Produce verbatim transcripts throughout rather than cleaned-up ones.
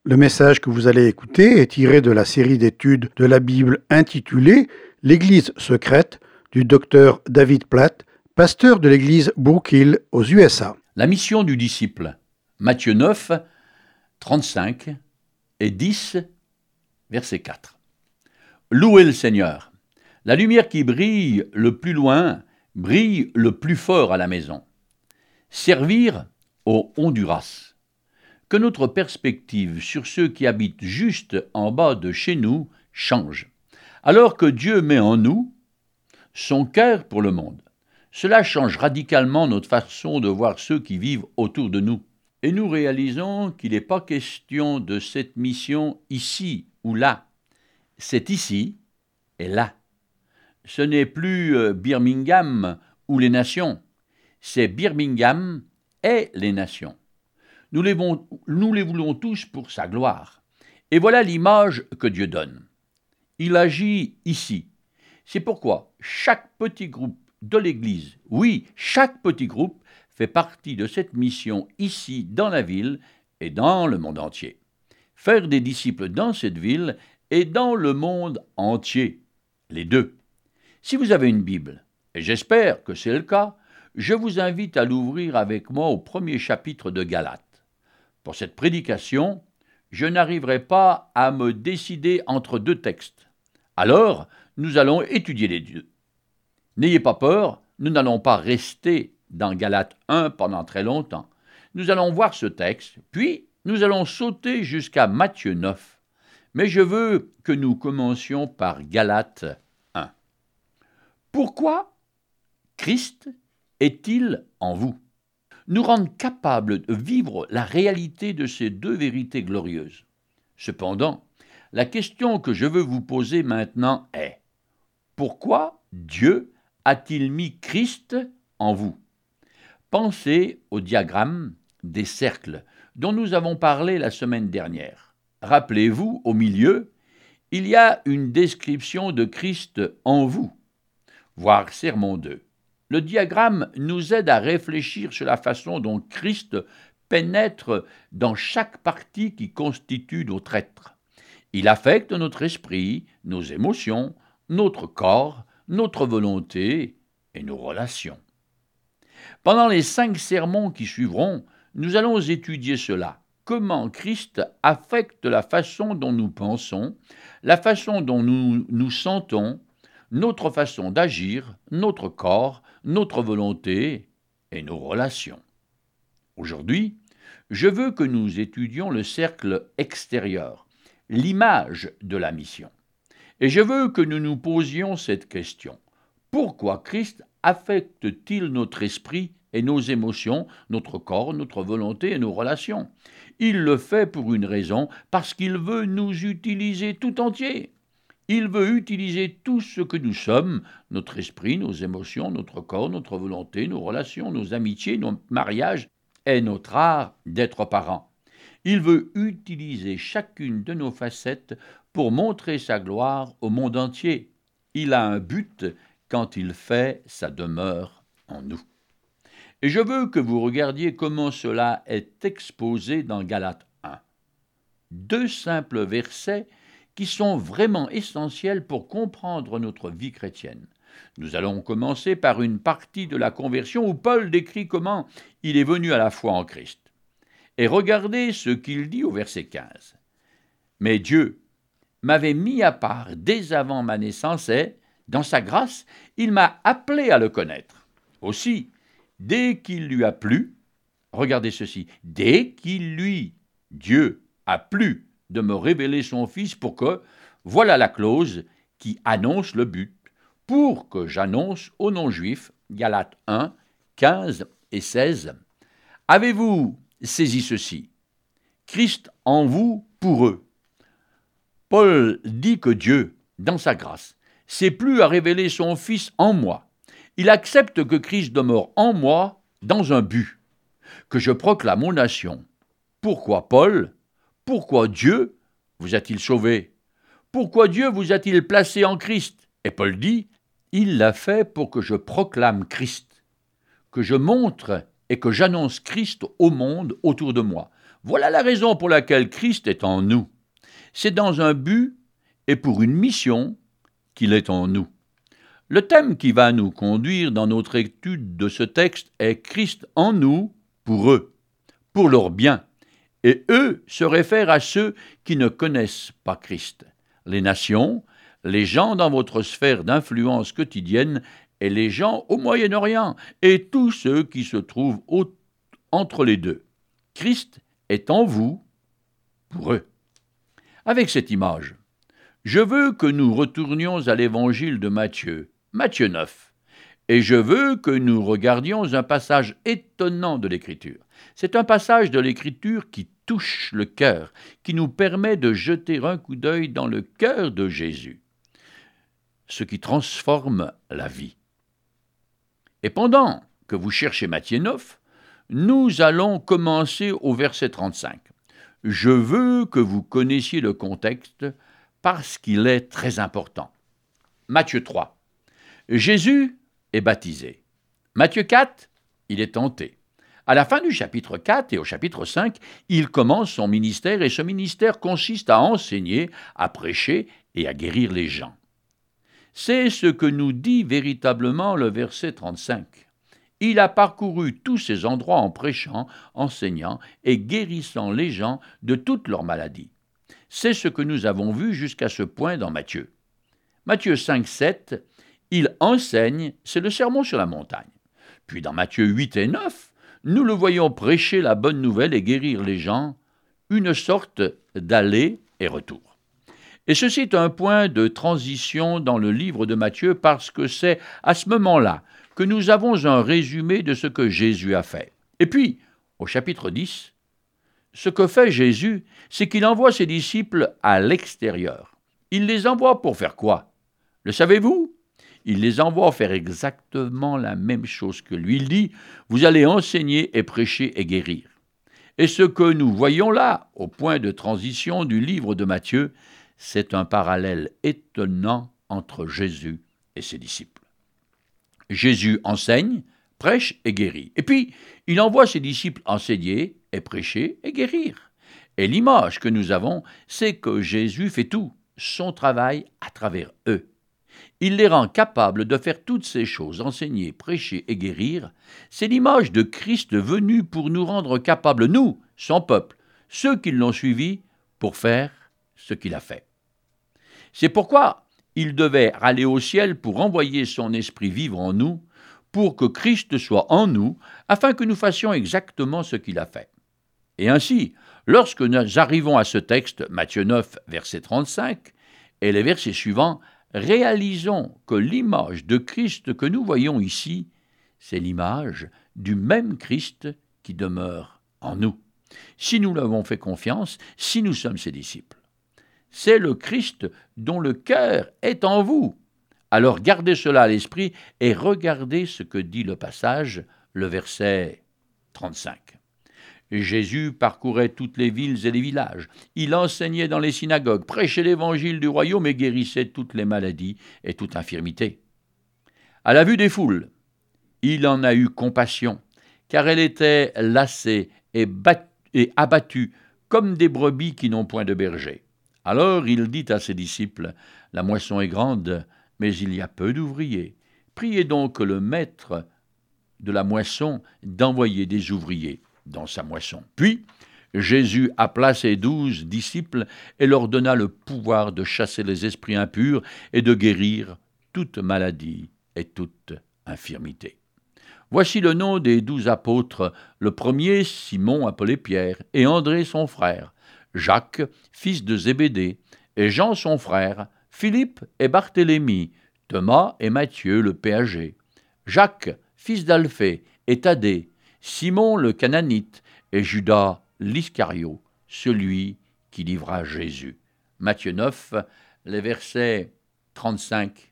Le message que vous allez écouter est tiré de la série d'études de la Bible intitulée « L'Église secrète » du docteur David Platt, pasteur de l'église Brook Hill aux U S A. La mission du disciple, Matthieu neuf, trente-cinq et dix, verset quatre. Louez le Seigneur. La lumière qui brille le plus loin brille le plus fort à la maison. Servir au Honduras. Que notre perspective sur ceux qui habitent juste en bas de chez nous change, alors que Dieu met en nous son cœur pour le monde. Cela change radicalement notre façon de voir ceux qui vivent autour de nous. Et nous réalisons qu'il n'est pas question de cette mission ici ou là. C'est ici et là. Ce n'est plus Birmingham ou les nations, c'est Birmingham et les nations. Nous les, bon, nous les voulons tous pour sa gloire. Et voilà l'image que Dieu donne. Il agit ici. C'est pourquoi chaque petit groupe de l'Église, oui, chaque petit groupe fait partie de cette mission ici dans la ville et dans le monde entier. Faire des disciples dans cette ville et dans le monde entier, les deux. Si vous avez une Bible, et j'espère que c'est le cas, je vous invite à l'ouvrir avec moi au premier chapitre de Galates. Pour cette prédication, je n'arriverai pas à me décider entre deux textes. Alors, nous allons étudier les deux. N'ayez pas peur, nous n'allons pas rester dans Galates un pendant très longtemps. Nous allons voir ce texte, puis nous allons sauter jusqu'à Matthieu neuf. Mais je veux que nous commencions par Galates un. Pourquoi Christ est-il en vous ? Nous rendre capables de vivre la réalité de ces deux vérités glorieuses. Cependant, la question que je veux vous poser maintenant est « Pourquoi Dieu a-t-il mis Christ en vous ?» Pensez au diagramme des cercles dont nous avons parlé la semaine dernière. Rappelez-vous, au milieu, il y a une description de Christ en vous, voir Sermon deux. Le diagramme nous aide à réfléchir sur la façon dont Christ pénètre dans chaque partie qui constitue notre être. Il affecte notre esprit, nos émotions, notre corps, notre volonté et nos relations. Pendant les cinq sermons qui suivront, nous allons étudier cela. Comment Christ affecte la façon dont nous pensons, la façon dont nous nous sentons, notre façon d'agir, notre corps, notre volonté et nos relations. Aujourd'hui, je veux que nous étudions le cercle extérieur, l'image de la mission. Et je veux que nous nous posions cette question. Pourquoi Christ affecte-t-il notre esprit et nos émotions, notre corps, notre volonté et nos relations ? Il le fait pour une raison, parce qu'il veut nous utiliser tout entier. Il veut utiliser tout ce que nous sommes, notre esprit, nos émotions, notre corps, notre volonté, nos relations, nos amitiés, nos mariages et notre art d'être parents. Il veut utiliser chacune de nos facettes pour montrer sa gloire au monde entier. Il a un but quand il fait sa demeure en nous. Et je veux que vous regardiez comment cela est exposé dans Galates un. Deux simples versets qui sont vraiment essentiels pour comprendre notre vie chrétienne. Nous allons commencer par une partie de la conversion où Paul décrit comment il est venu à la foi en Christ. Et regardez ce qu'il dit au verset quinze. « Mais Dieu m'avait mis à part dès avant ma naissance et, dans sa grâce, il m'a appelé à le connaître. Aussi, dès qu'il lui a plu, regardez ceci, dès qu'il lui, Dieu, a plu de me révéler son Fils pour que, voilà la clause qui annonce le but, pour que j'annonce aux non-juifs, Galates un, quinze et seize, avez-vous saisi ceci? Christ en vous pour eux. Paul dit que Dieu, dans sa grâce, s'est plu à révéler son Fils en moi. Il accepte que Christ demeure en moi dans un but, que je proclame aux nations. Pourquoi Paul? Pourquoi Dieu vous a-t-il sauvé? Pourquoi Dieu vous a-t-il placé en Christ? Et Paul dit, il l'a fait pour que je proclame Christ, que je montre et que j'annonce Christ au monde autour de moi. Voilà la raison pour laquelle Christ est en nous. C'est dans un but et pour une mission qu'il est en nous. Le thème qui va nous conduire dans notre étude de ce texte est Christ en nous pour eux, pour leur bien. Et eux se réfèrent à ceux qui ne connaissent pas Christ. Les nations, les gens dans votre sphère d'influence quotidienne et les gens au Moyen-Orient et tous ceux qui se trouvent au- entre les deux. Christ est en vous pour eux. Avec cette image, je veux que nous retournions à l'évangile de Matthieu, Matthieu neuf, et je veux que nous regardions un passage étonnant de l'Écriture. C'est un passage de l'Écriture qui touche le cœur, qui nous permet de jeter un coup d'œil dans le cœur de Jésus, ce qui transforme la vie. Et pendant que vous cherchez Matthieu neuf, nous allons commencer au verset trente-cinq. Je veux que vous connaissiez le contexte parce qu'il est très important. Matthieu trois. Jésus est baptisé. Matthieu quatre, il est tenté. À la fin du chapitre quatre et au chapitre cinq, il commence son ministère et ce ministère consiste à enseigner, à prêcher et à guérir les gens. C'est ce que nous dit véritablement le verset trente-cinq. Il a parcouru tous ces endroits en prêchant, enseignant et guérissant les gens de toutes leurs maladies. C'est ce que nous avons vu jusqu'à ce point dans Matthieu. Matthieu cinq, sept, il enseigne, c'est le sermon sur la montagne. Puis dans Matthieu huit et neuf, nous le voyons prêcher la bonne nouvelle et guérir les gens, une sorte d'aller et retour. Et ceci est un point de transition dans le livre de Matthieu parce que c'est à ce moment-là que nous avons un résumé de ce que Jésus a fait. Et puis, au chapitre dix, ce que fait Jésus, c'est qu'il envoie ses disciples à l'extérieur. Il les envoie pour faire quoi? Le savez-vous? Il les envoie faire exactement la même chose que lui. Il dit, vous allez enseigner et prêcher et guérir. Et ce que nous voyons là, au point de transition du livre de Matthieu, c'est un parallèle étonnant entre Jésus et ses disciples. Jésus enseigne, prêche et guérit. Et puis, il envoie ses disciples enseigner et prêcher et guérir. Et l'image que nous avons, c'est que Jésus fait tout, son travail à travers eux. Il les rend capables de faire toutes ces choses, enseigner, prêcher et guérir. C'est l'image de Christ venu pour nous rendre capables, nous, son peuple, ceux qui l'ont suivi, pour faire ce qu'il a fait. C'est pourquoi il devait aller au ciel pour envoyer son esprit vivre en nous, pour que Christ soit en nous, afin que nous fassions exactement ce qu'il a fait. Et ainsi, lorsque nous arrivons à ce texte, Matthieu neuf, verset trente-cinq, et les versets suivants, réalisons que l'image de Christ que nous voyons ici, c'est l'image du même Christ qui demeure en nous. Si nous l'avons fait confiance, si nous sommes ses disciples. C'est le Christ dont le cœur est en vous. Alors gardez cela à l'esprit et regardez ce que dit le passage, le verset trente-cinq. Jésus parcourait toutes les villes et les villages. Il enseignait dans les synagogues, prêchait l'évangile du royaume et guérissait toutes les maladies et toute infirmité. À la vue des foules, il en a eu compassion, car elles étaient lassées et, bat- et abattues comme des brebis qui n'ont point de berger. Alors il dit à ses disciples, « La moisson est grande, mais il y a peu d'ouvriers. Priez donc le maître de la moisson d'envoyer des ouvriers dans sa moisson. » Puis Jésus appela ses douze disciples et leur donna le pouvoir de chasser les esprits impurs et de guérir toute maladie et toute infirmité. Voici le nom des douze apôtres. Le premier, Simon appelé Pierre, et André son frère, Jacques, fils de Zébédée, et Jean son frère, Philippe et Barthélemy, Thomas et Matthieu le péager, Jacques, fils d'Alphée, et Thaddée, Simon le Cananite, et Judas l'Iscario, celui qui livra Jésus. Matthieu neuf, les versets trente-cinq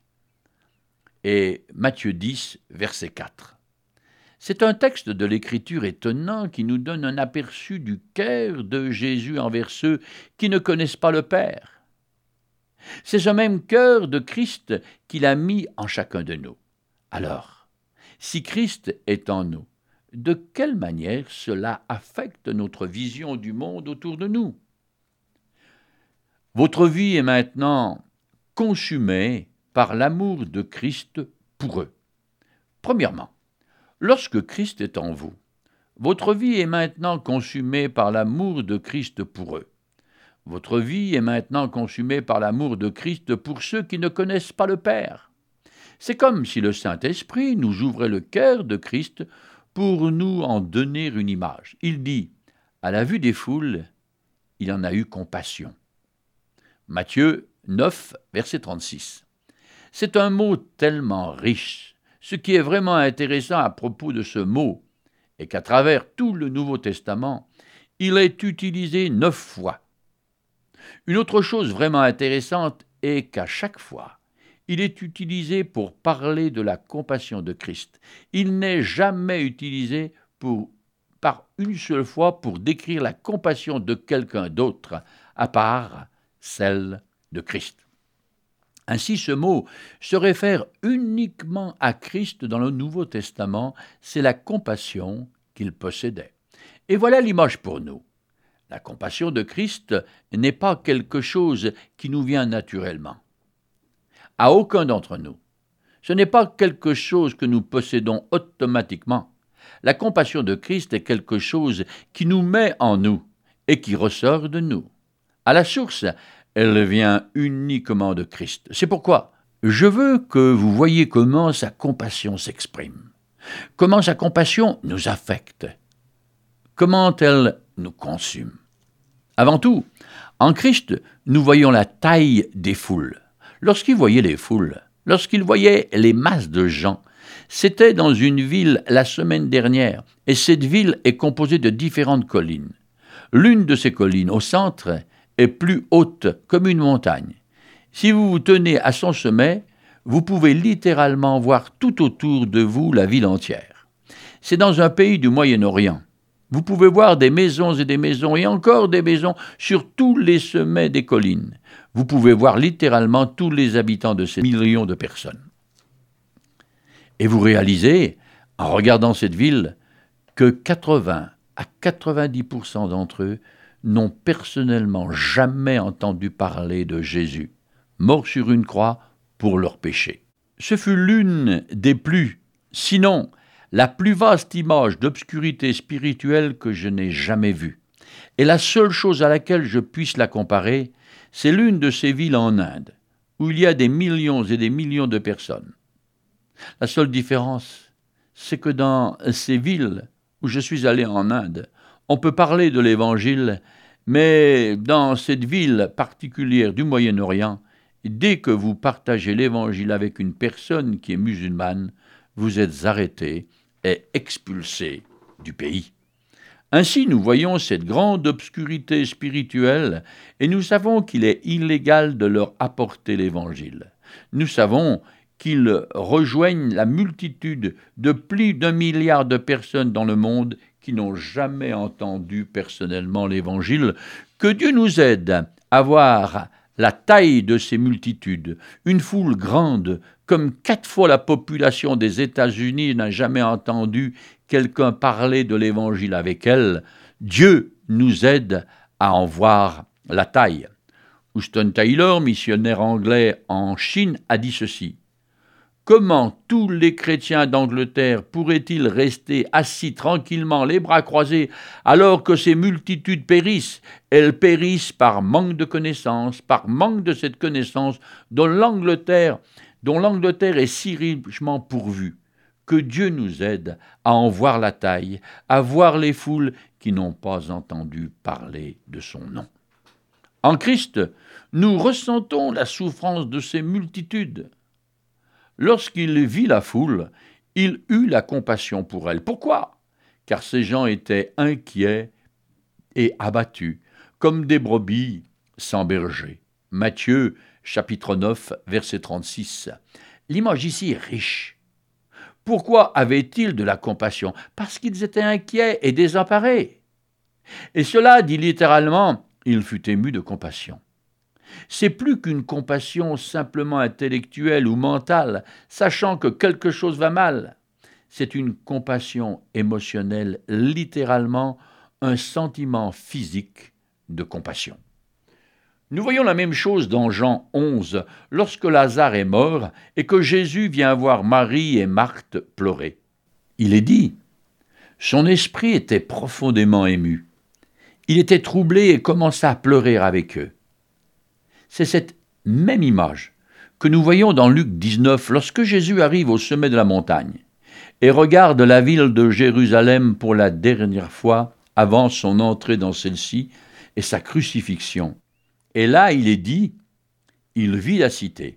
et Matthieu dix, verset quatre. C'est un texte de l'Écriture étonnant qui nous donne un aperçu du cœur de Jésus envers ceux qui ne connaissent pas le Père. C'est ce même cœur de Christ qu'il a mis en chacun de nous. Alors, si Christ est en nous, de quelle manière cela affecte notre vision du monde autour de nous. Votre vie est maintenant consumée par l'amour de Christ pour eux. Premièrement, lorsque Christ est en vous, votre vie est maintenant consumée par l'amour de Christ pour eux. Votre vie est maintenant consumée par l'amour de Christ pour ceux qui ne connaissent pas le Père. C'est comme si le Saint-Esprit nous ouvrait le cœur de Christ pour nous en donner une image. Il dit, à la vue des foules, il en a eu compassion. Matthieu neuf, verset trente-six. C'est un mot tellement riche. Ce qui est vraiment intéressant à propos de ce mot est qu'à travers tout le Nouveau Testament, il est utilisé neuf fois. Une autre chose vraiment intéressante est qu'à chaque fois, il est utilisé pour parler de la compassion de Christ. Il n'est jamais utilisé pour, par une seule fois pour décrire la compassion de quelqu'un d'autre, à part celle de Christ. Ainsi, ce mot se réfère uniquement à Christ dans le Nouveau Testament, c'est la compassion qu'il possédait. Et voilà l'image pour nous. La compassion de Christ n'est pas quelque chose qui nous vient naturellement. À aucun d'entre nous. Ce n'est pas quelque chose que nous possédons automatiquement. La compassion de Christ est quelque chose qui nous met en nous et qui ressort de nous. À la source, elle vient uniquement de Christ. C'est pourquoi je veux que vous voyiez comment sa compassion s'exprime, comment sa compassion nous affecte, comment elle nous consume. Avant tout, en Christ, nous voyons la taille des foules. Lorsqu'il voyait les foules, lorsqu'il voyait les masses de gens, c'était dans une ville la semaine dernière, et cette ville est composée de différentes collines. L'une de ces collines, au centre, est plus haute comme une montagne. Si vous vous tenez à son sommet, vous pouvez littéralement voir tout autour de vous la ville entière. C'est dans un pays du Moyen-Orient. Vous pouvez voir des maisons et des maisons et encore des maisons sur tous les sommets des collines. Vous pouvez voir littéralement tous les habitants de ces millions de personnes. Et vous réalisez, en regardant cette ville, que quatre-vingts à quatre-vingt-dix pour cent d'entre eux n'ont personnellement jamais entendu parler de Jésus, mort sur une croix pour leurs péchés. Ce fut l'une des plus, sinon la plus vaste image d'obscurité spirituelle que je n'ai jamais vue. Et la seule chose à laquelle je puisse la comparer, c'est l'une de ces villes en Inde, où il y a des millions et des millions de personnes. La seule différence, c'est que dans ces villes où je suis allé en Inde, on peut parler de l'Évangile, mais dans cette ville particulière du Moyen-Orient, dès que vous partagez l'Évangile avec une personne qui est musulmane, vous êtes arrêté et expulsé du pays. Ainsi, nous voyons cette grande obscurité spirituelle et nous savons qu'il est illégal de leur apporter l'Évangile. Nous savons qu'ils rejoignent la multitude de plus d'un milliard de personnes dans le monde qui n'ont jamais entendu personnellement l'Évangile. Que Dieu nous aide à voir la taille de ces multitudes, une foule grande, comme quatre fois la population des États-Unis n'a jamais entendu quelqu'un parler de l'Évangile avec elle. Dieu nous aide à en voir la taille. Houston Taylor, missionnaire anglais en Chine, a dit ceci. Comment tous les chrétiens d'Angleterre pourraient-ils rester assis tranquillement, les bras croisés, alors que ces multitudes périssent? Elles périssent par manque de connaissance, par manque de cette connaissance dont l'Angleterre, dont l'Angleterre est si richement pourvue. Que Dieu nous aide à en voir la taille, à voir les foules qui n'ont pas entendu parler de son nom. En Christ, nous ressentons la souffrance de ces multitudes. Lorsqu'il vit la foule, il eut la compassion pour elle. Pourquoi? Car ces gens étaient inquiets et abattus, comme des brebis sans berger. Matthieu, chapitre neuf, verset trente-six. L'image ici est riche. Pourquoi avaient-ils de la compassion? Parce qu'ils étaient inquiets et désemparés. Et cela dit littéralement, il fut ému de compassion. C'est plus qu'une compassion simplement intellectuelle ou mentale, sachant que quelque chose va mal. c'est une compassion émotionnelle, littéralement un sentiment physique de compassion. Nous voyons la même chose dans Jean onze, lorsque Lazare est mort et que Jésus vient voir Marie et Marthe pleurer. Il est dit, son esprit était profondément ému. Il était troublé et commença à pleurer avec eux. C'est cette même image que nous voyons dans Luc dix-neuf, lorsque Jésus arrive au sommet de la montagne et regarde la ville de Jérusalem pour la dernière fois avant son entrée dans celle-ci et sa crucifixion. Et là, il est dit, il vit la cité.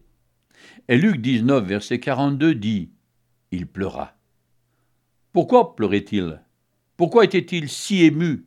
Et Luc dix-neuf, verset quarante-deux dit, il pleura. Pourquoi pleurait-il? Pourquoi était-il si ému?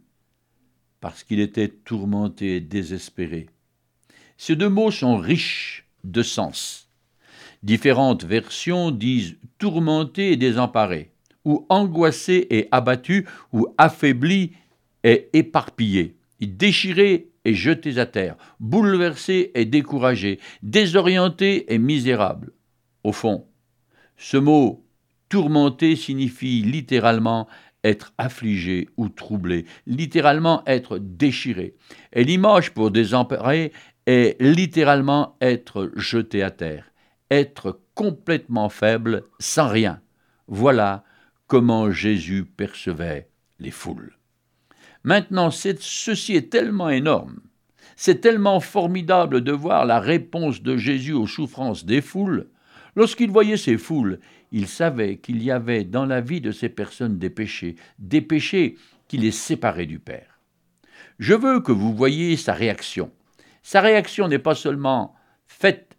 Parce qu'il était tourmenté et désespéré. Ces deux mots sont riches de sens. Différentes versions disent tourmenté et désemparé, ou angoissé et abattu, ou affaibli et éparpillé, déchiré et jetés à terre, bouleversés et découragés, désorientés et misérables. Au fond, ce mot « tourmenté » signifie littéralement être affligé ou troublé, littéralement être déchiré. Et l'image pour désemparé est littéralement être jeté à terre, être complètement faible, sans rien. Voilà comment Jésus percevait les foules. Maintenant, ceci est tellement énorme, c'est tellement formidable de voir la réponse de Jésus aux souffrances des foules. Lorsqu'il voyait ces foules, il savait qu'il y avait dans la vie de ces personnes des péchés, des péchés qui les séparaient du Père. Je veux que vous voyiez sa réaction. Sa réaction n'est pas seulement faite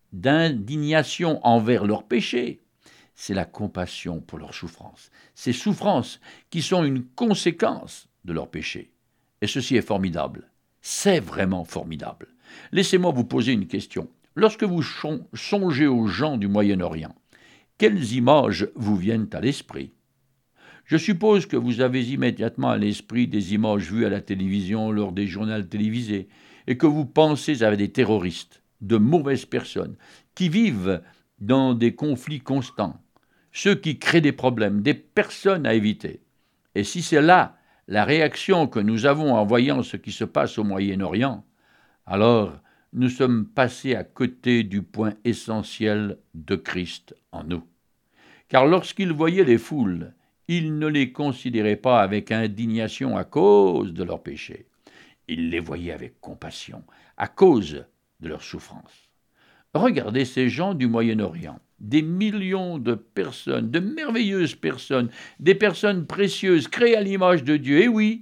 d'indignation envers leurs péchés, c'est la compassion pour leurs souffrances. Ces souffrances qui sont une conséquence de leurs péchés. Et ceci est formidable. C'est vraiment formidable. Laissez-moi vous poser une question. Lorsque vous songez aux gens du Moyen-Orient, quelles images vous viennent à l'esprit? Je suppose que vous avez immédiatement à l'esprit des images vues à la télévision lors des journaux télévisés et que vous pensez à des terroristes, de mauvaises personnes, qui vivent dans des conflits constants, ceux qui créent des problèmes, des personnes à éviter. Et si c'est là la réaction que nous avons en voyant ce qui se passe au Moyen-Orient, alors nous sommes passés à côté du point essentiel de Christ en nous. Car lorsqu'il voyait les foules, il ne les considérait pas avec indignation à cause de leurs péchés. Il les voyait avec compassion, à cause de leurs souffrances. Regardez ces gens du Moyen-Orient, des millions de personnes, de merveilleuses personnes, des personnes précieuses, créées à l'image de Dieu. Et oui,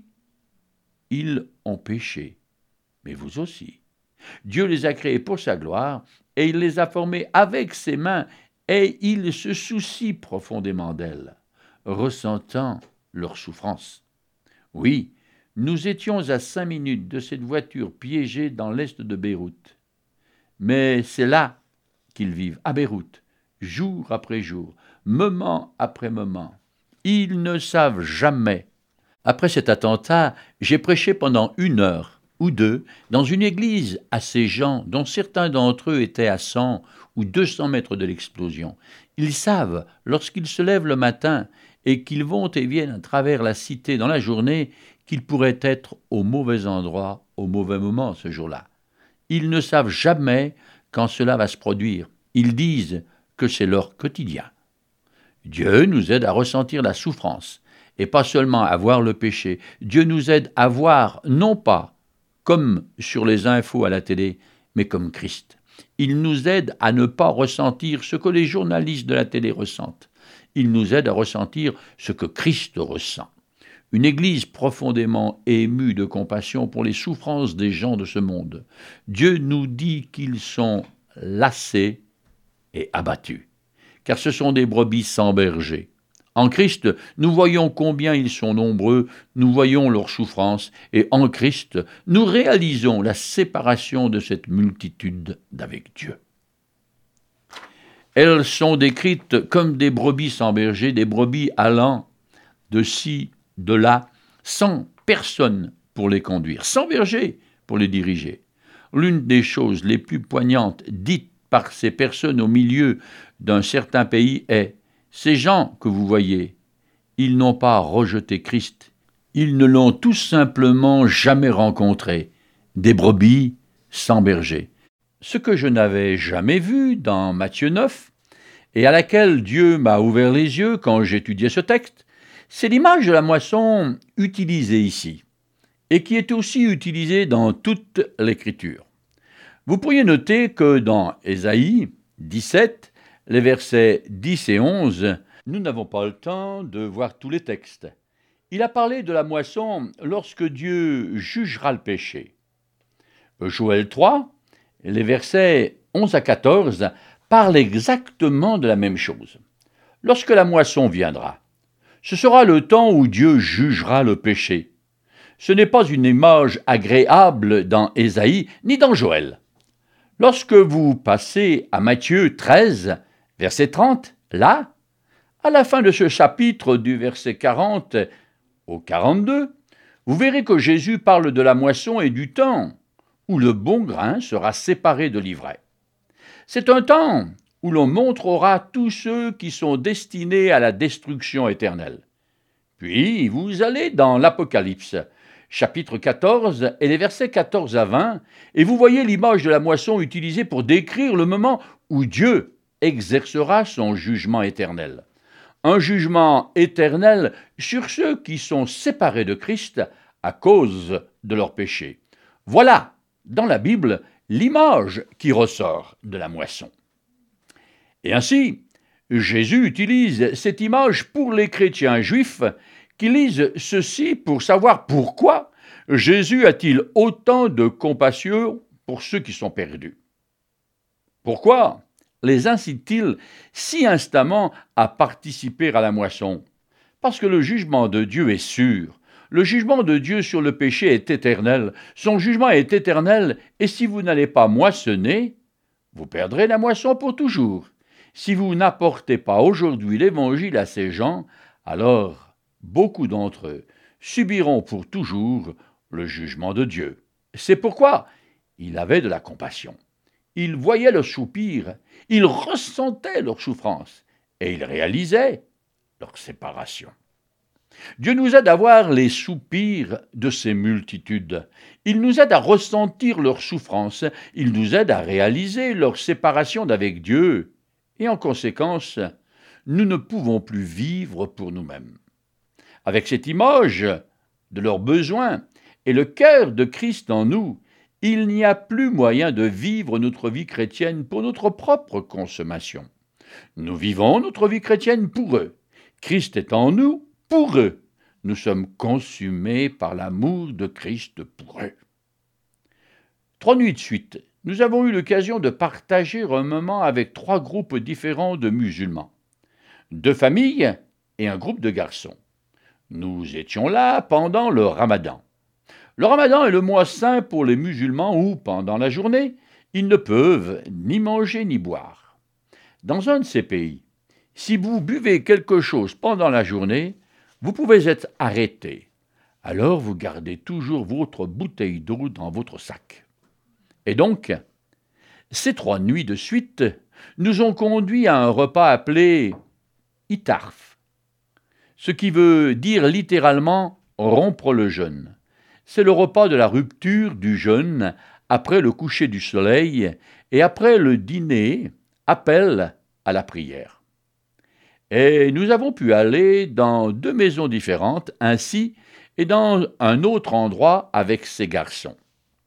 ils ont péché, mais vous aussi. Dieu les a créés pour sa gloire, et il les a formés avec ses mains, et il se soucie profondément d'elles, ressentant leurs souffrances. Oui, nous étions à cinq minutes de cette voiture piégée dans l'est de Beyrouth. Mais c'est là qu'ils vivent, à Beyrouth, jour après jour, moment après moment. Ils ne savent jamais. Après cet attentat, j'ai prêché pendant une heure ou deux dans une église à ces gens dont certains d'entre eux étaient à cent ou deux cents mètres de l'explosion. Ils savent, lorsqu'ils se lèvent le matin et qu'ils vont et viennent à travers la cité dans la journée, qu'ils pourraient être au mauvais endroit, au mauvais moment ce jour-là. Ils ne savent jamais quand cela va se produire. Ils disent que c'est leur quotidien. Dieu nous aide à ressentir la souffrance et pas seulement à voir le péché. Dieu nous aide à voir, non pas comme sur les infos à la télé, mais comme Christ. Il nous aide à ne pas ressentir ce que les journalistes de la télé ressentent. Il nous aide à ressentir ce que Christ ressent. Une Église profondément émue de compassion pour les souffrances des gens de ce monde. Dieu nous dit qu'ils sont lassés et abattus, car ce sont des brebis sans berger. En Christ, nous voyons combien ils sont nombreux, nous voyons leurs souffrances, et en Christ, nous réalisons la séparation de cette multitude d'avec Dieu. Elles sont décrites comme des brebis sans berger, des brebis allant de ci, de là, sans personne pour les conduire, sans berger pour les diriger. L'une des choses les plus poignantes dites par ces personnes au milieu d'un certain pays est Ces gens que vous voyez, ils n'ont pas rejeté Christ, ils ne l'ont tout simplement jamais rencontré, des brebis sans berger. Ce que je n'avais jamais vu dans Matthieu neuf, et à laquelle Dieu m'a ouvert les yeux quand j'étudiais ce texte, c'est l'image de la moisson utilisée ici, et qui est aussi utilisée dans toute l'Écriture. Vous pourriez noter que dans Ésaïe dix-sept, les versets dix et onze, nous n'avons pas le temps de voir tous les textes. Il a parlé de la moisson lorsque Dieu jugera le péché. Joël trois, les versets onze à quatorze, parlent exactement de la même chose. Lorsque la moisson viendra, ce sera le temps où Dieu jugera le péché. Ce n'est pas une image agréable dans Ésaïe ni dans Joël. Lorsque vous passez à Matthieu treize, verset trente, là, à la fin de ce chapitre du verset quarante au quarante-deux, vous verrez que Jésus parle de la moisson et du temps où le bon grain sera séparé de l'ivraie. C'est un temps où l'on montrera tous ceux qui sont destinés à la destruction éternelle. Puis vous allez dans l'Apocalypse, chapitre quatorze et les versets quatorze à vingt, et vous voyez l'image de la moisson utilisée pour décrire le moment où Dieu exercera son jugement éternel. Un jugement éternel sur ceux qui sont séparés de Christ à cause de leur péché. Voilà, dans la Bible, l'image qui ressort de la moisson. Et ainsi, Jésus utilise cette image pour les chrétiens juifs qui lisent ceci pour savoir pourquoi Jésus a-t-il autant de compassion pour ceux qui sont perdus. Pourquoi les incite-t-il si instamment à participer à la moisson? Parce que le jugement de Dieu est sûr. Le jugement de Dieu sur le péché est éternel. Son jugement est éternel, et si vous n'allez pas moissonner, vous perdrez la moisson pour toujours. Si vous n'apportez pas aujourd'hui l'Évangile à ces gens, alors beaucoup d'entre eux subiront pour toujours le jugement de Dieu. C'est pourquoi il avait de la compassion. Il voyait leurs soupirs, il ressentait leur souffrance, et il réalisait leur séparation. Dieu nous aide à voir les soupirs de ces multitudes. Il nous aide à ressentir leur souffrance. Il nous aide à réaliser leur séparation d'avec Dieu. Et en conséquence, nous ne pouvons plus vivre pour nous-mêmes. Avec cette image de leurs besoins et le cœur de Christ en nous, il n'y a plus moyen de vivre notre vie chrétienne pour notre propre consommation. Nous vivons notre vie chrétienne pour eux. Christ est en nous pour eux. Nous sommes consumés par l'amour de Christ pour eux. Trois nuits de suite, nous avons eu l'occasion de partager un moment avec trois groupes différents de musulmans. Deux familles et un groupe de garçons. Nous étions là pendant le Ramadan. Le Ramadan est le mois saint pour les musulmans où, pendant la journée, ils ne peuvent ni manger ni boire. Dans un de ces pays, si vous buvez quelque chose pendant la journée, vous pouvez être arrêté. Alors vous gardez toujours votre bouteille d'eau dans votre sac. Et donc, ces trois nuits de suite nous ont conduits à un repas appelé Itarf, ce qui veut dire littéralement rompre le jeûne. C'est le repas de la rupture du jeûne après le coucher du soleil et après le dîner, appel à la prière. Et nous avons pu aller dans deux maisons différentes, ainsi et dans un autre endroit avec ces garçons.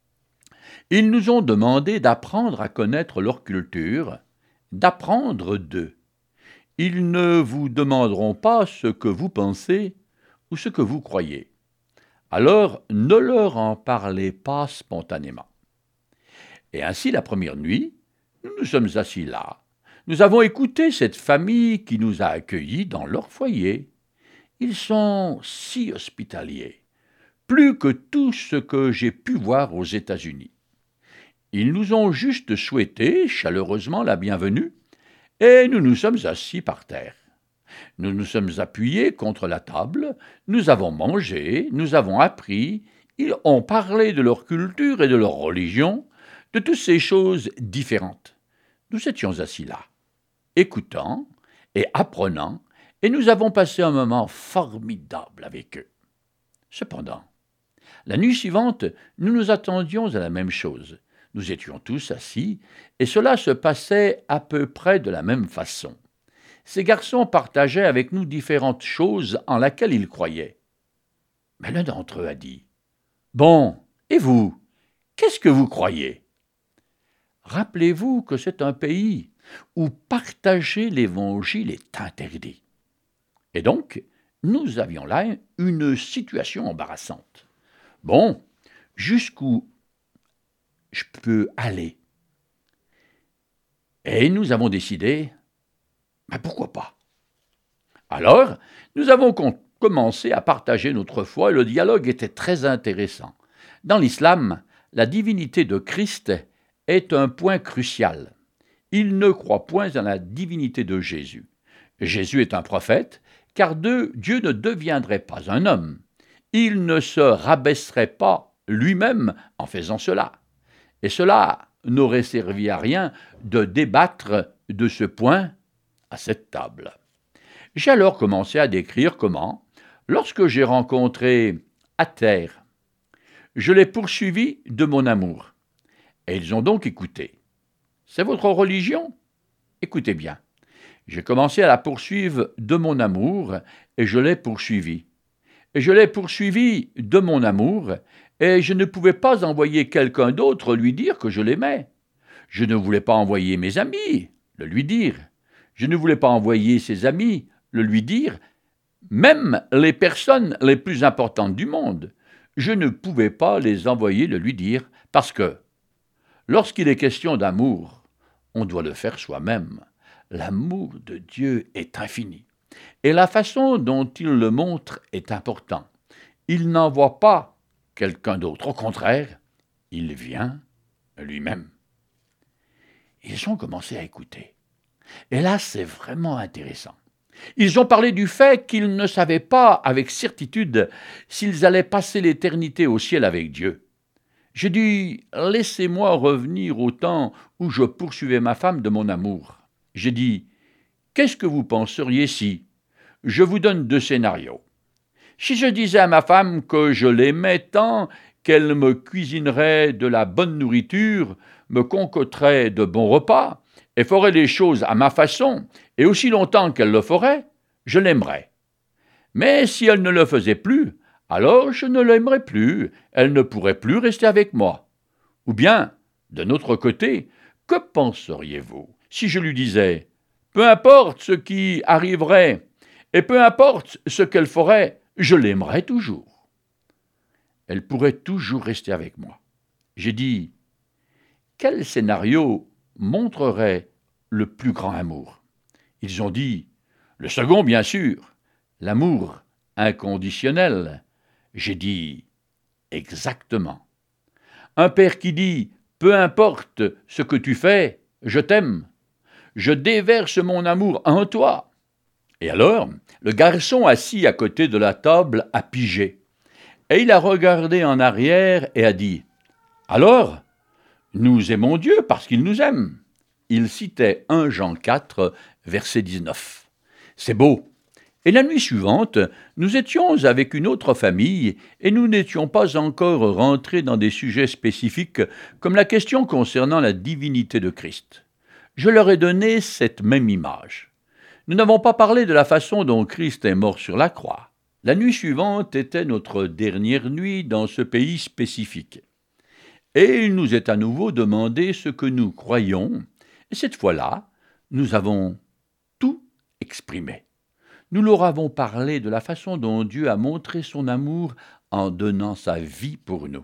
Ils nous ont demandé d'apprendre à connaître leur culture, d'apprendre d'eux. Ils ne vous demanderont pas ce que vous pensez ou ce que vous croyez. Alors ne leur en parlez pas spontanément. Et ainsi, la première nuit, nous nous sommes assis là. Nous avons écouté cette famille qui nous a accueillis dans leur foyer. Ils sont si hospitaliers, plus que tout ce que j'ai pu voir aux États-Unis. Ils nous ont juste souhaité chaleureusement la bienvenue et nous nous sommes assis par terre. Nous nous sommes appuyés contre la table, nous avons mangé, nous avons appris, ils ont parlé de leur culture et de leur religion, de toutes ces choses différentes. Nous étions assis là, écoutant et apprenants, et nous avons passé un moment formidable avec eux. Cependant, la nuit suivante, nous nous attendions à la même chose. Nous étions tous assis, et cela se passait à peu près de la même façon. Ces garçons partageaient avec nous différentes choses en lesquelles ils croyaient. Mais l'un d'entre eux a dit « Bon, et vous, qu'est-ce que vous croyez ?» Rappelez-vous que c'est un pays où partager l'Évangile est interdit. Et donc, nous avions là une situation embarrassante. Bon, jusqu'où je peux aller? Et nous avons décidé, ben pourquoi pas? Alors, nous avons commencé à partager notre foi et le dialogue était très intéressant. Dans l'islam, la divinité de Christ est un point crucial. Il ne croit point à la divinité de Jésus. Jésus est un prophète, car Dieu ne deviendrait pas un homme. Il ne se rabaisserait pas lui-même en faisant cela. Et cela n'aurait servi à rien de débattre de ce point à cette table. J'ai alors commencé à décrire comment, lorsque j'ai rencontré à terre, je l'ai poursuivi de mon amour. Et ils ont donc écouté. C'est votre religion? Écoutez bien. J'ai commencé à la poursuivre de mon amour et je l'ai poursuivi. Et je l'ai poursuivi de mon amour et je ne pouvais pas envoyer quelqu'un d'autre lui dire que je l'aimais. Je ne voulais pas envoyer mes amis le lui dire. Je ne voulais pas envoyer ses amis le lui dire, même les personnes les plus importantes du monde. Je ne pouvais pas les envoyer le lui dire parce que, lorsqu'il est question d'amour, on doit le faire soi-même. L'amour de Dieu est infini. Et la façon dont il le montre est importante. Il n'envoie pas quelqu'un d'autre. Au contraire, il vient lui-même. Ils ont commencé à écouter. Et là, c'est vraiment intéressant. Ils ont parlé du fait qu'ils ne savaient pas avec certitude s'ils allaient passer l'éternité au ciel avec Dieu. J'ai dit, laissez-moi revenir au temps où je poursuivais ma femme de mon amour. J'ai dit, qu'est-ce que vous penseriez si je vous donne deux scénarios? Si je disais à ma femme que je l'aimais tant qu'elle me cuisinerait de la bonne nourriture, me concocterait de bons repas, et ferait les choses à ma façon, et aussi longtemps qu'elle le ferait, je l'aimerais. Mais si elle ne le faisait plus, alors je ne l'aimerais plus, elle ne pourrait plus rester avec moi. Ou bien, de notre côté, que penseriez-vous si je lui disais « Peu importe ce qui arriverait, et peu importe ce qu'elle ferait, je l'aimerais toujours. » Elle pourrait toujours rester avec moi. J'ai dit « Quel scénario montrerait le plus grand amour ?» Ils ont dit « Le second, bien sûr, l'amour inconditionnel. » J'ai dit « Exactement. Un père qui dit « Peu importe ce que tu fais, je t'aime. Je déverse mon amour en toi. » Et alors, le garçon assis à côté de la table a pigé. Et il a regardé en arrière et a dit « Alors, nous aimons Dieu parce qu'il nous aime. » Il citait premier Jean quatre, verset dix-neuf. C'est beau. Et la nuit suivante, nous étions avec une autre famille et nous n'étions pas encore rentrés dans des sujets spécifiques comme la question concernant la divinité de Christ. Je leur ai donné cette même image. Nous n'avons pas parlé de la façon dont Christ est mort sur la croix. La nuit suivante était notre dernière nuit dans ce pays spécifique. Et il nous est à nouveau demandé ce que nous croyons, et cette fois-là, nous avons tout exprimé. Nous leur avons parlé de la façon dont Dieu a montré son amour en donnant sa vie pour nous.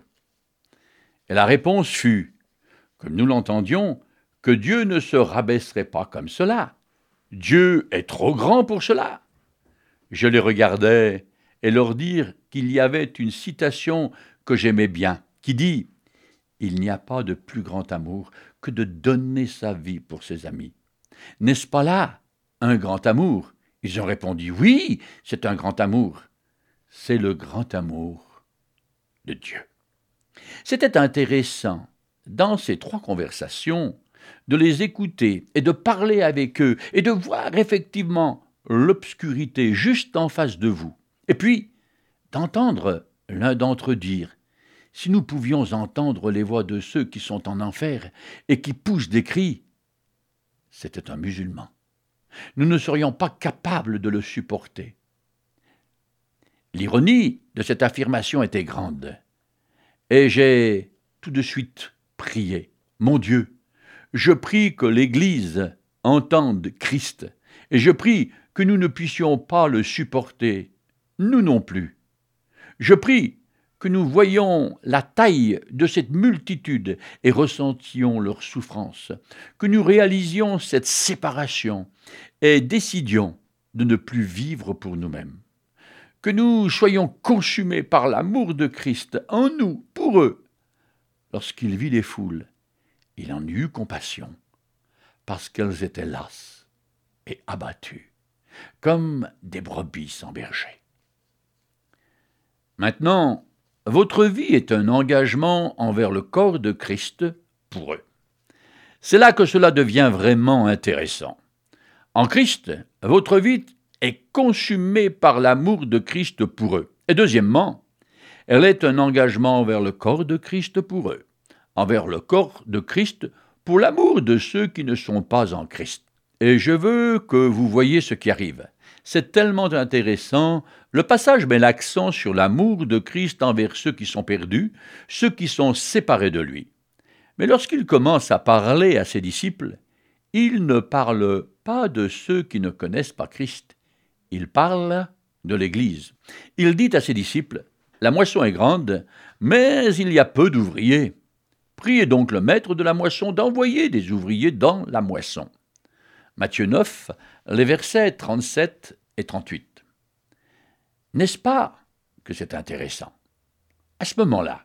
Et la réponse fut, comme nous l'entendions, que Dieu ne se rabaisserait pas comme cela. Dieu est trop grand pour cela. Je les regardais et leur dire qu'il y avait une citation que j'aimais bien, qui dit « Il n'y a pas de plus grand amour que de donner sa vie pour ses amis. » N'est-ce pas là un grand amour? Ils ont répondu « Oui, c'est un grand amour. » C'est le grand amour de Dieu. C'était intéressant. Dans ces trois conversations, de les écouter et de parler avec eux et de voir effectivement l'obscurité juste en face de vous. Et puis, d'entendre l'un d'entre eux dire « Si nous pouvions entendre les voix de ceux qui sont en enfer et qui poussent des cris, c'était un musulman. Nous ne serions pas capables de le supporter. » L'ironie de cette affirmation était grande. Et j'ai tout de suite prié. Mon Dieu, je prie que l'Église entende Christ, et je prie que nous ne puissions pas le supporter, nous non plus. Je prie que nous voyions la taille de cette multitude et ressentions leur souffrance, que nous réalisions cette séparation et décidions de ne plus vivre pour nous-mêmes, que nous soyons consumés par l'amour de Christ en nous, pour eux. Lorsqu'il vit les foules, il en eut compassion, parce qu'elles étaient lasses et abattues, comme des brebis sans berger. Maintenant, votre vie est un engagement envers le corps de Christ pour eux. C'est là que cela devient vraiment intéressant. En Christ, votre vie est consumée par l'amour de Christ pour eux. Et deuxièmement, elle est un engagement envers le corps de Christ pour eux, envers le corps de Christ pour l'amour de ceux qui ne sont pas en Christ. Et je veux que vous voyiez ce qui arrive. C'est tellement intéressant. Le passage met l'accent sur l'amour de Christ envers ceux qui sont perdus, ceux qui sont séparés de lui. Mais lorsqu'il commence à parler à ses disciples, il ne parle pas de ceux qui ne connaissent pas Christ. Il parle de l'Église. Il dit à ses disciples, « La moisson est grande, mais il y a peu d'ouvriers. Priez donc le maître de la moisson d'envoyer des ouvriers dans la moisson. » Matthieu neuf, les versets trente-sept et trente-huit. N'est-ce pas que c'est intéressant? À ce moment-là,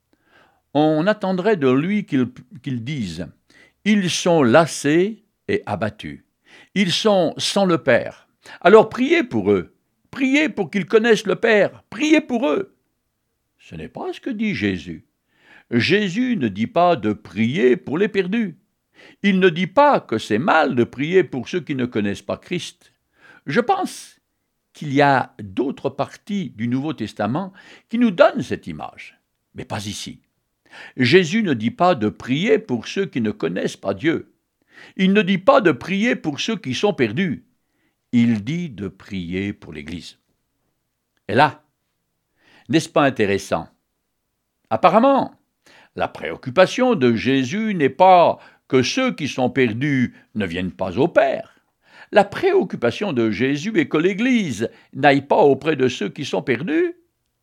on attendrait de lui qu'il qu'il dise « Ils sont lassés et abattus. Ils sont sans le Père. Alors priez pour eux. Priez pour qu'ils connaissent le Père. Priez pour eux. » Ce n'est pas ce que dit Jésus. Jésus ne dit pas de prier pour les perdus. Il ne dit pas que c'est mal de prier pour ceux qui ne connaissent pas Christ. Je pense qu'il y a d'autres parties du Nouveau Testament qui nous donnent cette image, mais pas ici. Jésus ne dit pas de prier pour ceux qui ne connaissent pas Dieu. Il ne dit pas de prier pour ceux qui sont perdus. Il dit de prier pour l'Église. Et là, n'est-ce pas intéressant? Apparemment, la préoccupation de Jésus n'est pas que ceux qui sont perdus ne viennent pas au Père. La préoccupation de Jésus est que l'Église n'aille pas auprès de ceux qui sont perdus.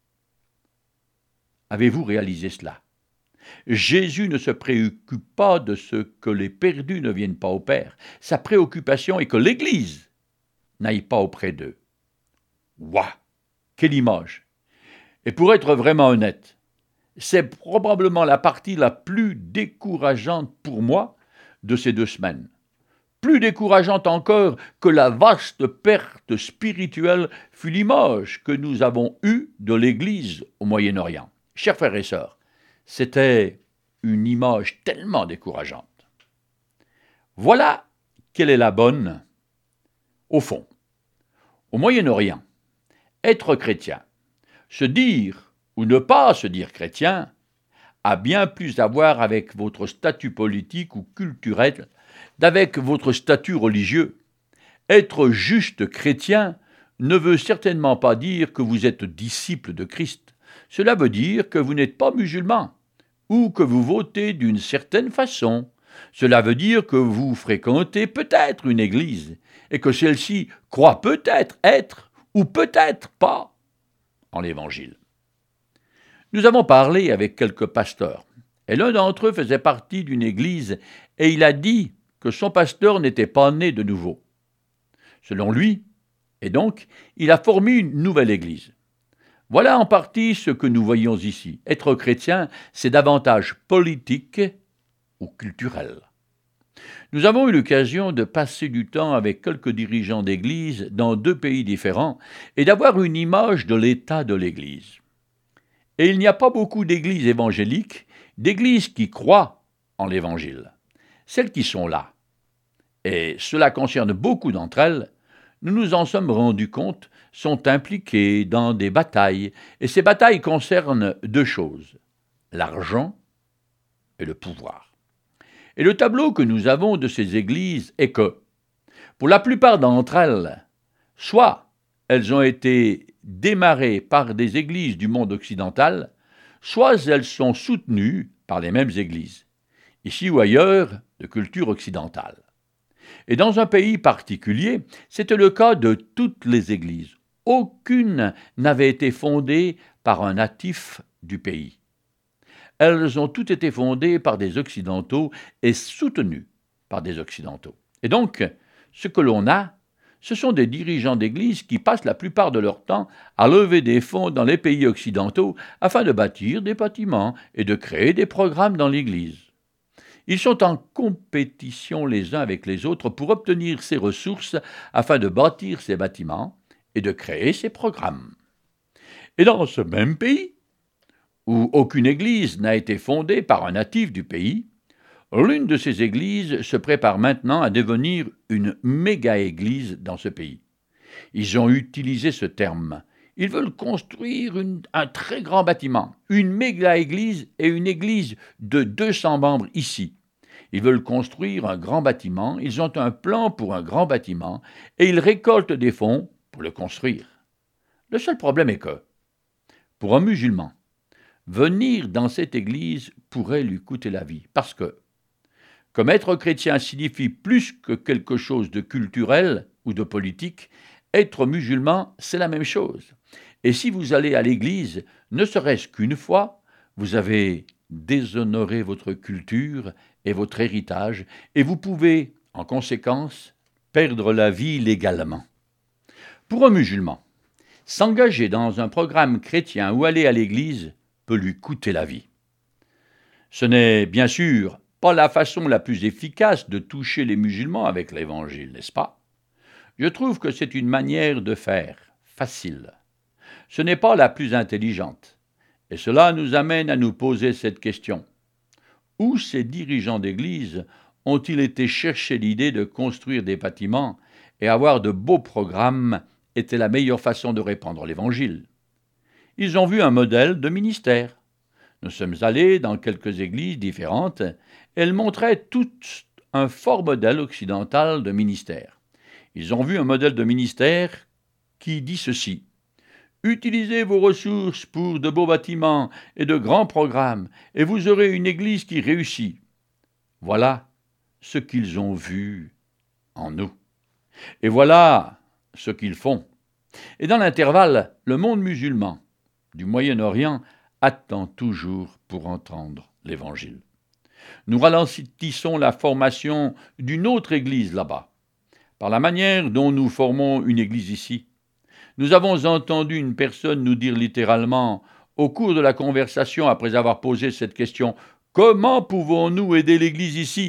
Avez-vous réalisé cela? Jésus ne se préoccupe pas de ce que les perdus ne viennent pas au Père. Sa préoccupation est que l'Église n'aille pas auprès d'eux. Waouh! Quelle image! Et pour être vraiment honnête, c'est probablement la partie la plus décourageante pour moi de ces deux semaines. Plus décourageante encore que la vaste perte spirituelle fut l'image que nous avons eue de l'Église au Moyen-Orient. Chers frères et sœurs, c'était une image tellement décourageante. Voilà quelle est la bonne. Au fond, au Moyen-Orient, être chrétien, se dire ou ne pas se dire chrétien, a bien plus à voir avec votre statut politique ou culturel d'avec votre statut religieux. Être juste chrétien ne veut certainement pas dire que vous êtes disciple de Christ. Cela veut dire que vous n'êtes pas musulman ou que vous votez d'une certaine façon. Cela veut dire que vous fréquentez peut-être une église et que celle-ci croit peut-être être ou peut-être pas en l'Évangile. Nous avons parlé avec quelques pasteurs, et l'un d'entre eux faisait partie d'une église, et il a dit que son pasteur n'était pas né de nouveau. Selon lui, et donc, il a formé une nouvelle église. Voilà en partie ce que nous voyons ici. Être chrétien, c'est davantage politique ou culturel. Nous avons eu l'occasion de passer du temps avec quelques dirigeants d'église dans deux pays différents et d'avoir une image de l'état de l'église. Et il n'y a pas beaucoup d'églises évangéliques, d'églises qui croient en l'Évangile. Celles qui sont là, et cela concerne beaucoup d'entre elles, nous nous en sommes rendus compte, sont impliquées dans des batailles, et ces batailles concernent deux choses, l'argent et le pouvoir. Et le tableau que nous avons de ces églises est que, pour la plupart d'entre elles, soit elles ont été démarrées par des églises du monde occidental, soit elles sont soutenues par les mêmes églises, ici ou ailleurs de culture occidentale. Et dans un pays particulier, c'était le cas de toutes les églises. Aucune n'avait été fondée par un natif du pays. Elles ont toutes été fondées par des Occidentaux et soutenues par des Occidentaux. Et donc, ce que l'on a, ce sont des dirigeants d'église qui passent la plupart de leur temps à lever des fonds dans les pays occidentaux afin de bâtir des bâtiments et de créer des programmes dans l'église. Ils sont en compétition les uns avec les autres pour obtenir ces ressources afin de bâtir ces bâtiments et de créer ces programmes. Et dans ce même pays, où aucune église n'a été fondée par un natif du pays, l'une de ces églises se prépare maintenant à devenir une méga-église dans ce pays. Ils ont utilisé ce terme. Ils veulent construire une, un très grand bâtiment, une méga-église et une église de deux cents membres ici. Ils veulent construire un grand bâtiment, ils ont un plan pour un grand bâtiment et ils récoltent des fonds pour le construire. Le seul problème est que, pour un musulman, venir dans cette église pourrait lui coûter la vie, parce que, comme être chrétien signifie plus que quelque chose de culturel ou de politique, être musulman, c'est la même chose. Et si vous allez à l'église, ne serait-ce qu'une fois, vous avez déshonoré votre culture et votre héritage, et vous pouvez, en conséquence, perdre la vie légalement. Pour un musulman, s'engager dans un programme chrétien ou aller à l'église peut lui coûter la vie. Ce n'est bien sûr pas la façon la plus efficace de toucher les musulmans avec l'Évangile, n'est-ce pas? Je trouve que c'est une manière de faire facile. Ce n'est pas la plus intelligente. Et cela nous amène à nous poser cette question. Où ces dirigeants d'Église ont-ils été chercher l'idée de construire des bâtiments et avoir de beaux programmes était la meilleure façon de répandre l'Évangile? Ils ont vu un modèle de ministère. Nous sommes allés dans quelques églises différentes. Elles montraient toutes un fort modèle occidental de ministère. Ils ont vu un modèle de ministère qui dit ceci. Utilisez vos ressources pour de beaux bâtiments et de grands programmes, et vous aurez une église qui réussit. Voilà ce qu'ils ont vu en nous. Et voilà ce qu'ils font. Et dans l'intervalle, le monde musulman du Moyen-Orient attend toujours pour entendre l'Évangile. Nous ralentissons la formation d'une autre église là-bas, par la manière dont nous formons une église ici. Nous avons entendu une personne nous dire littéralement, au cours de la conversation, après avoir posé cette question, « Comment pouvons-nous aider l'église ici ?»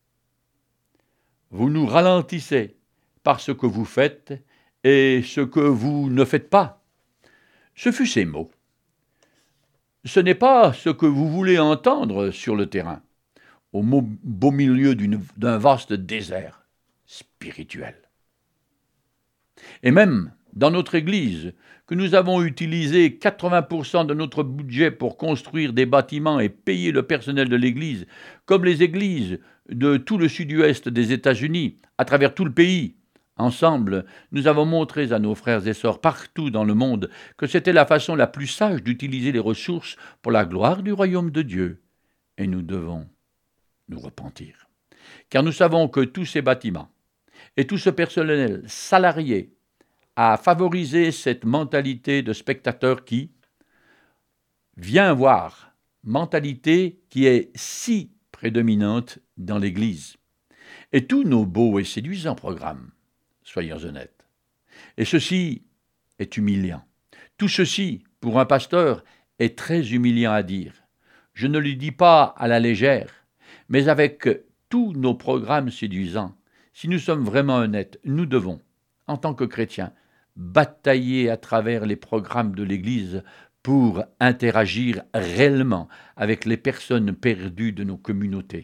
Vous nous ralentissez par ce que vous faites et ce que vous ne faites pas. Ce fut ces mots. Ce n'est pas ce que vous voulez entendre sur le terrain, au beau milieu d'une, d'un vaste désert spirituel. Et même dans notre Église, que nous avons utilisé quatre-vingts pour cent de notre budget pour construire des bâtiments et payer le personnel de l'Église, comme les églises de tout le sud-ouest des États-Unis, à travers tout le pays. Ensemble, nous avons montré à nos frères et sœurs partout dans le monde que c'était la façon la plus sage d'utiliser les ressources pour la gloire du royaume de Dieu. Et nous devons nous repentir. Car nous savons que tous ces bâtiments et tout ce personnel salarié a favorisé cette mentalité de spectateur qui vient voir, mentalité qui est si prédominante dans l'Église. Et tous nos beaux et séduisants programmes, soyons honnêtes. Et ceci est humiliant. Tout ceci, pour un pasteur, est très humiliant à dire. Je ne le dis pas à la légère, mais avec tous nos programmes séduisants, si nous sommes vraiment honnêtes, nous devons, en tant que chrétiens, batailler à travers les programmes de l'Église pour interagir réellement avec les personnes perdues de nos communautés.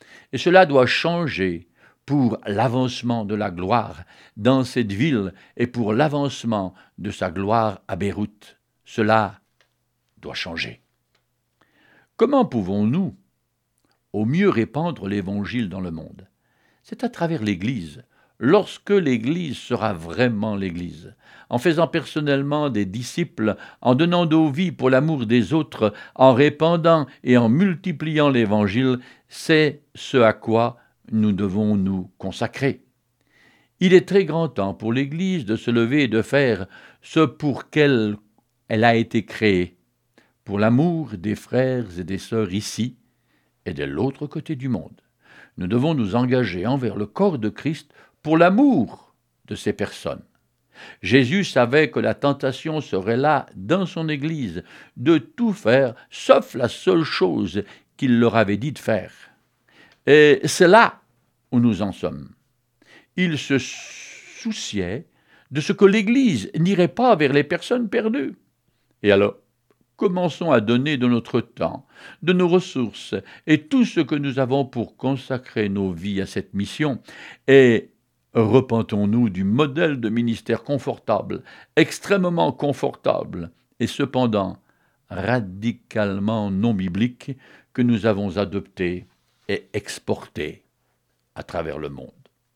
Et cela doit changer pour l'avancement de la gloire dans cette ville et pour l'avancement de sa gloire à Beyrouth. Cela doit changer. Comment pouvons-nous au mieux répandre l'Évangile dans le monde? C'est à travers l'Église, lorsque l'Église sera vraiment l'Église, en faisant personnellement des disciples, en donnant nos vies pour l'amour des autres, en répandant et en multipliant l'Évangile, c'est ce à quoi nous devons nous consacrer. Il est très grand temps pour l'Église de se lever et de faire ce pour quel elle a été créée, pour l'amour des frères et des sœurs ici et de l'autre côté du monde. Nous devons nous engager envers le corps de Christ pour l'amour de ces personnes. Jésus savait que la tentation serait là dans son Église, de tout faire, sauf la seule chose qu'il leur avait dit de faire. Et c'est là où nous en sommes. Il se souciait de ce que l'Église n'irait pas vers les personnes perdues. Et alors, commençons à donner de notre temps, de nos ressources et tout ce que nous avons pour consacrer nos vies à cette mission. Et repentons-nous du modèle de ministère confortable, extrêmement confortable et cependant radicalement non biblique que nous avons adopté et exporté à travers le monde.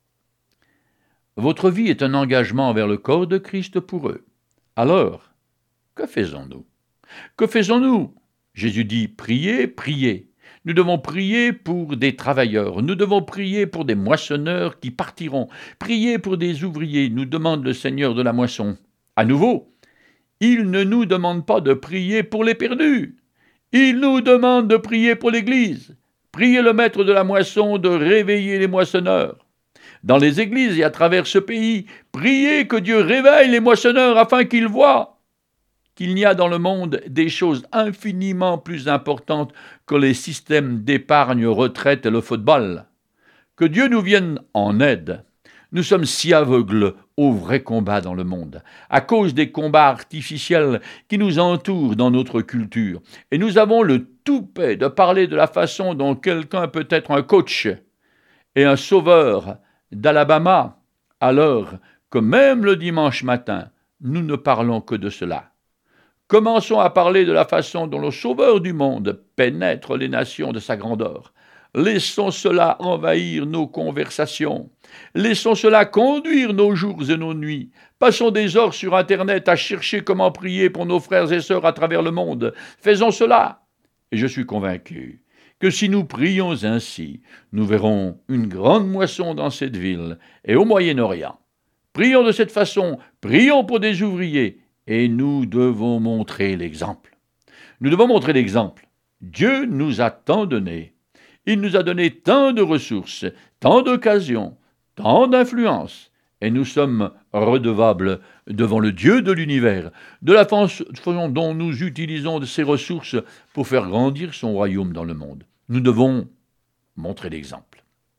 Votre vie est un engagement envers le corps de Christ pour eux. Alors, que faisons-nous? Que faisons-nous? Jésus dit, priez, priez. Nous devons prier pour des travailleurs, nous devons prier pour des moissonneurs qui partiront, prier pour des ouvriers, nous demande le Seigneur de la moisson. À nouveau, il ne nous demande pas de prier pour les perdus, il nous demande de prier pour l'Église. Priez le maître de la moisson de réveiller les moissonneurs. Dans les églises et à travers ce pays, priez que Dieu réveille les moissonneurs afin qu'ils voient qu'il y a dans le monde des choses infiniment plus importantes que les systèmes d'épargne, retraite et le football. Que Dieu nous vienne en aide. Nous sommes si aveugles au vrai combat dans le monde, à cause des combats artificiels qui nous entourent dans notre culture. Et nous avons le toupet de parler de la façon dont quelqu'un peut être un coach et un sauveur d'Alabama, alors que même le dimanche matin, nous ne parlons que de cela. Commençons à parler de la façon dont le Sauveur du monde pénètre les nations de sa grandeur. Laissons cela envahir nos conversations. Laissons cela conduire nos jours et nos nuits. Passons des heures sur Internet à chercher comment prier pour nos frères et sœurs à travers le monde. Faisons cela. Et je suis convaincu que si nous prions ainsi, nous verrons une grande moisson dans cette ville et au Moyen-Orient. Prions de cette façon, prions pour des ouvriers. Et nous devons montrer l'exemple. Nous devons montrer l'exemple. Dieu nous a tant donné. Il nous a donné tant de ressources, tant d'occasions, tant d'influences. Et nous sommes redevables devant le Dieu de l'univers, de la façon dont nous utilisons ces ressources pour faire grandir son royaume dans le monde. Nous devons montrer l'exemple.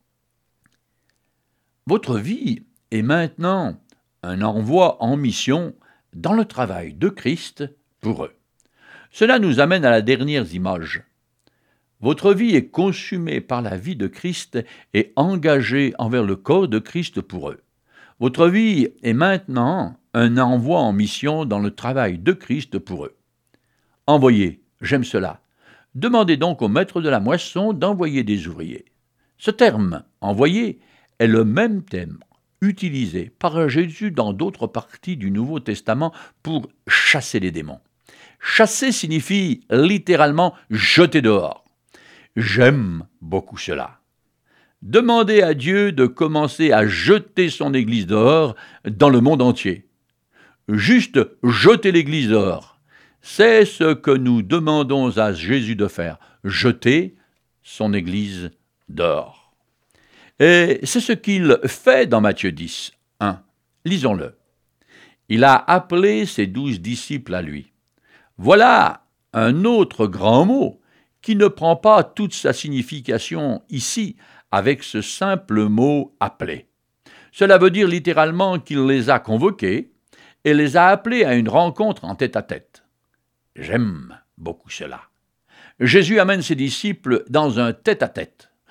Votre vie est maintenant un envoi en mission dans le travail de Christ pour eux. Cela nous amène à la dernière image. Votre vie est consumée par la vie de Christ et engagée envers le corps de Christ pour eux. Votre vie est maintenant un envoi en mission dans le travail de Christ pour eux. Envoyez, j'aime cela. Demandez donc au maître de la moisson d'envoyer des ouvriers. Ce terme, envoyer, est le même thème utilisé par Jésus dans d'autres parties du Nouveau Testament pour chasser les démons. Chasser signifie littéralement jeter dehors. J'aime beaucoup cela. Demandez à Dieu de commencer à jeter son Église dehors dans le monde entier. Juste jeter l'Église dehors. C'est ce que nous demandons à Jésus de faire, jeter son Église dehors. Et c'est ce qu'il fait dans Matthieu dix, un. Lisons-le. Il a appelé ses douze disciples à lui. Voilà un autre grand mot qui ne prend pas toute sa signification ici avec ce simple mot « appeler ». Cela veut dire littéralement qu'il les a convoqués et les a appelés à une rencontre en tête-à-tête. J'aime beaucoup cela. Jésus amène ses disciples dans un tête-à-tête.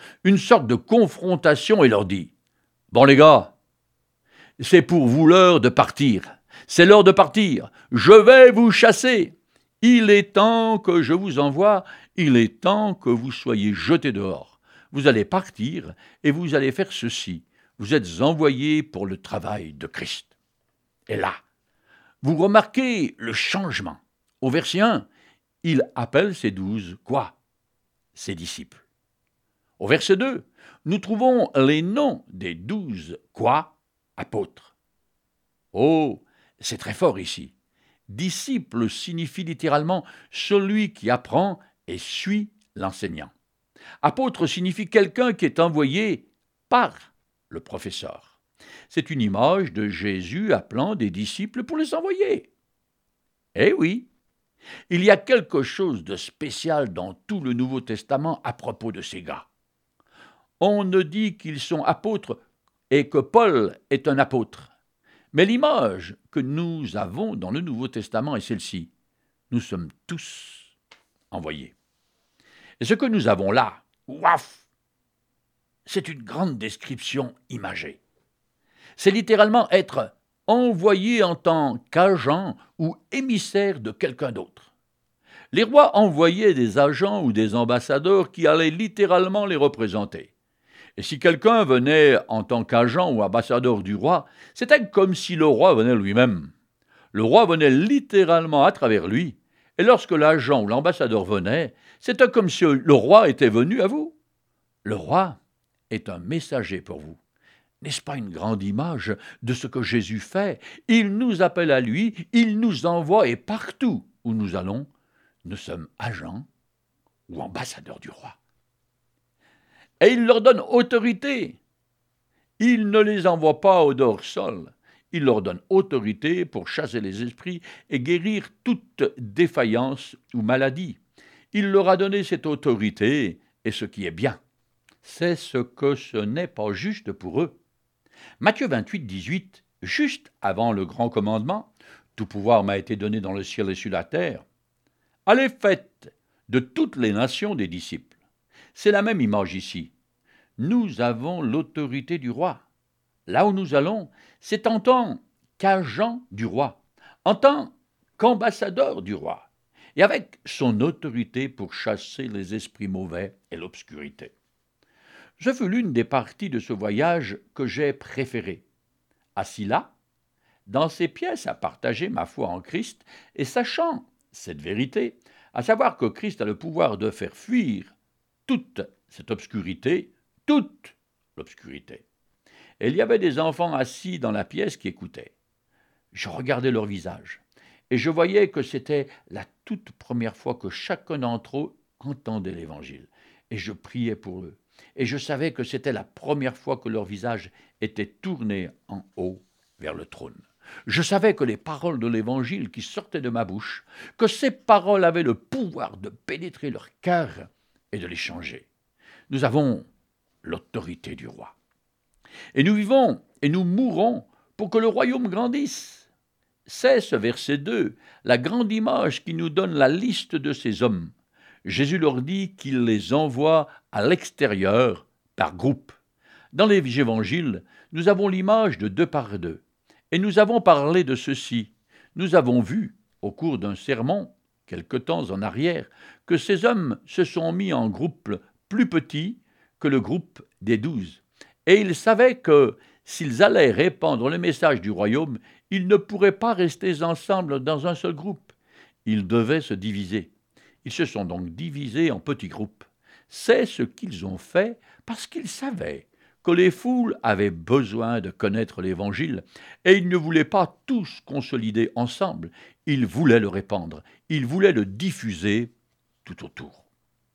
une sorte de confrontation et leur dit « Bon les gars, c'est pour vous l'heure de partir. C'est l'heure de partir. Je vais vous chasser. Il est temps que je vous envoie. Il est temps que vous soyez jetés dehors. Vous allez partir et vous allez faire ceci. Vous êtes envoyés pour le travail de Christ. » Et là, vous remarquez le changement. Au verset un, il appelle ses douze quoi? Ses disciples. Au verset deux, nous trouvons les noms des douze quoi? Apôtres. Oh, c'est très fort ici. Disciple signifie littéralement celui qui apprend et suit l'enseignant. Apôtre signifie quelqu'un qui est envoyé par le professeur. C'est une image de Jésus appelant des disciples pour les envoyer. Eh oui, il y a quelque chose de spécial dans tout le Nouveau Testament à propos de ces gars. On ne dit qu'ils sont apôtres et que Paul est un apôtre. Mais l'image que nous avons dans le Nouveau Testament est celle-ci. Nous sommes tous envoyés. Et ce que nous avons là, waf, c'est une grande description imagée. C'est littéralement être envoyé en tant qu'agent ou émissaire de quelqu'un d'autre. Les rois envoyaient des agents ou des ambassadeurs qui allaient littéralement les représenter. Et si quelqu'un venait en tant qu'agent ou ambassadeur du roi, c'était comme si le roi venait lui-même. Le roi venait littéralement à travers lui, et lorsque l'agent ou l'ambassadeur venait, c'était comme si le roi était venu à vous. Le roi est un messager pour vous. N'est-ce pas une grande image de ce que Jésus fait? Il nous appelle à lui, il nous envoie, et partout où nous allons, nous sommes agents ou ambassadeurs du roi. Et il leur donne autorité. Il ne les envoie pas au dehors sol. Il leur donne autorité pour chasser les esprits et guérir toute défaillance ou maladie. Il leur a donné cette autorité, et ce qui est bien, c'est ce que ce n'est pas juste pour eux. Matthieu vingt-huit, dix-huit, juste avant le grand commandement, « Tout pouvoir m'a été donné dans le ciel et sur la terre. Allez, faites de toutes les nations des disciples. » C'est la même image ici. Nous avons l'autorité du roi. Là où nous allons, c'est en tant qu'agent du roi, en tant qu'ambassadeur du roi, et avec son autorité pour chasser les esprits mauvais et l'obscurité. Ce fut l'une des parties de ce voyage que j'ai préférée. Assis là, dans ces pièces à partager ma foi en Christ et sachant cette vérité, à savoir que Christ a le pouvoir de faire fuir toute cette obscurité, toute l'obscurité. Et il y avait des enfants assis dans la pièce qui écoutaient. Je regardais leur visage et je voyais que c'était la toute première fois que chacun d'entre eux entendait l'Évangile. Et je priais pour eux. Et je savais que c'était la première fois que leur visage était tourné en haut vers le trône. Je savais que les paroles de l'Évangile qui sortaient de ma bouche, que ces paroles avaient le pouvoir de pénétrer leur cœur et de les changer. Nous avons l'autorité du roi. Et nous vivons et nous mourons pour que le royaume grandisse. C'est ce verset deux, la grande image qui nous donne la liste de ces hommes. Jésus leur dit qu'il les envoie à l'extérieur par groupe. Dans les évangiles, nous avons l'image de deux par deux. Et nous avons parlé de ceci. Nous avons vu, au cours d'un sermon, quelque temps en arrière, que ces hommes se sont mis en groupe plus petit que le groupe des douze. Et ils savaient que, s'ils allaient répandre le message du royaume, ils ne pourraient pas rester ensemble dans un seul groupe. Ils devaient se diviser. Ils se sont donc divisés en petits groupes. C'est ce qu'ils ont fait parce qu'ils savaient que les foules avaient besoin de connaître l'Évangile et ils ne voulaient pas tous consolider ensemble. Ils voulaient le répandre. Ils voulaient le diffuser tout autour.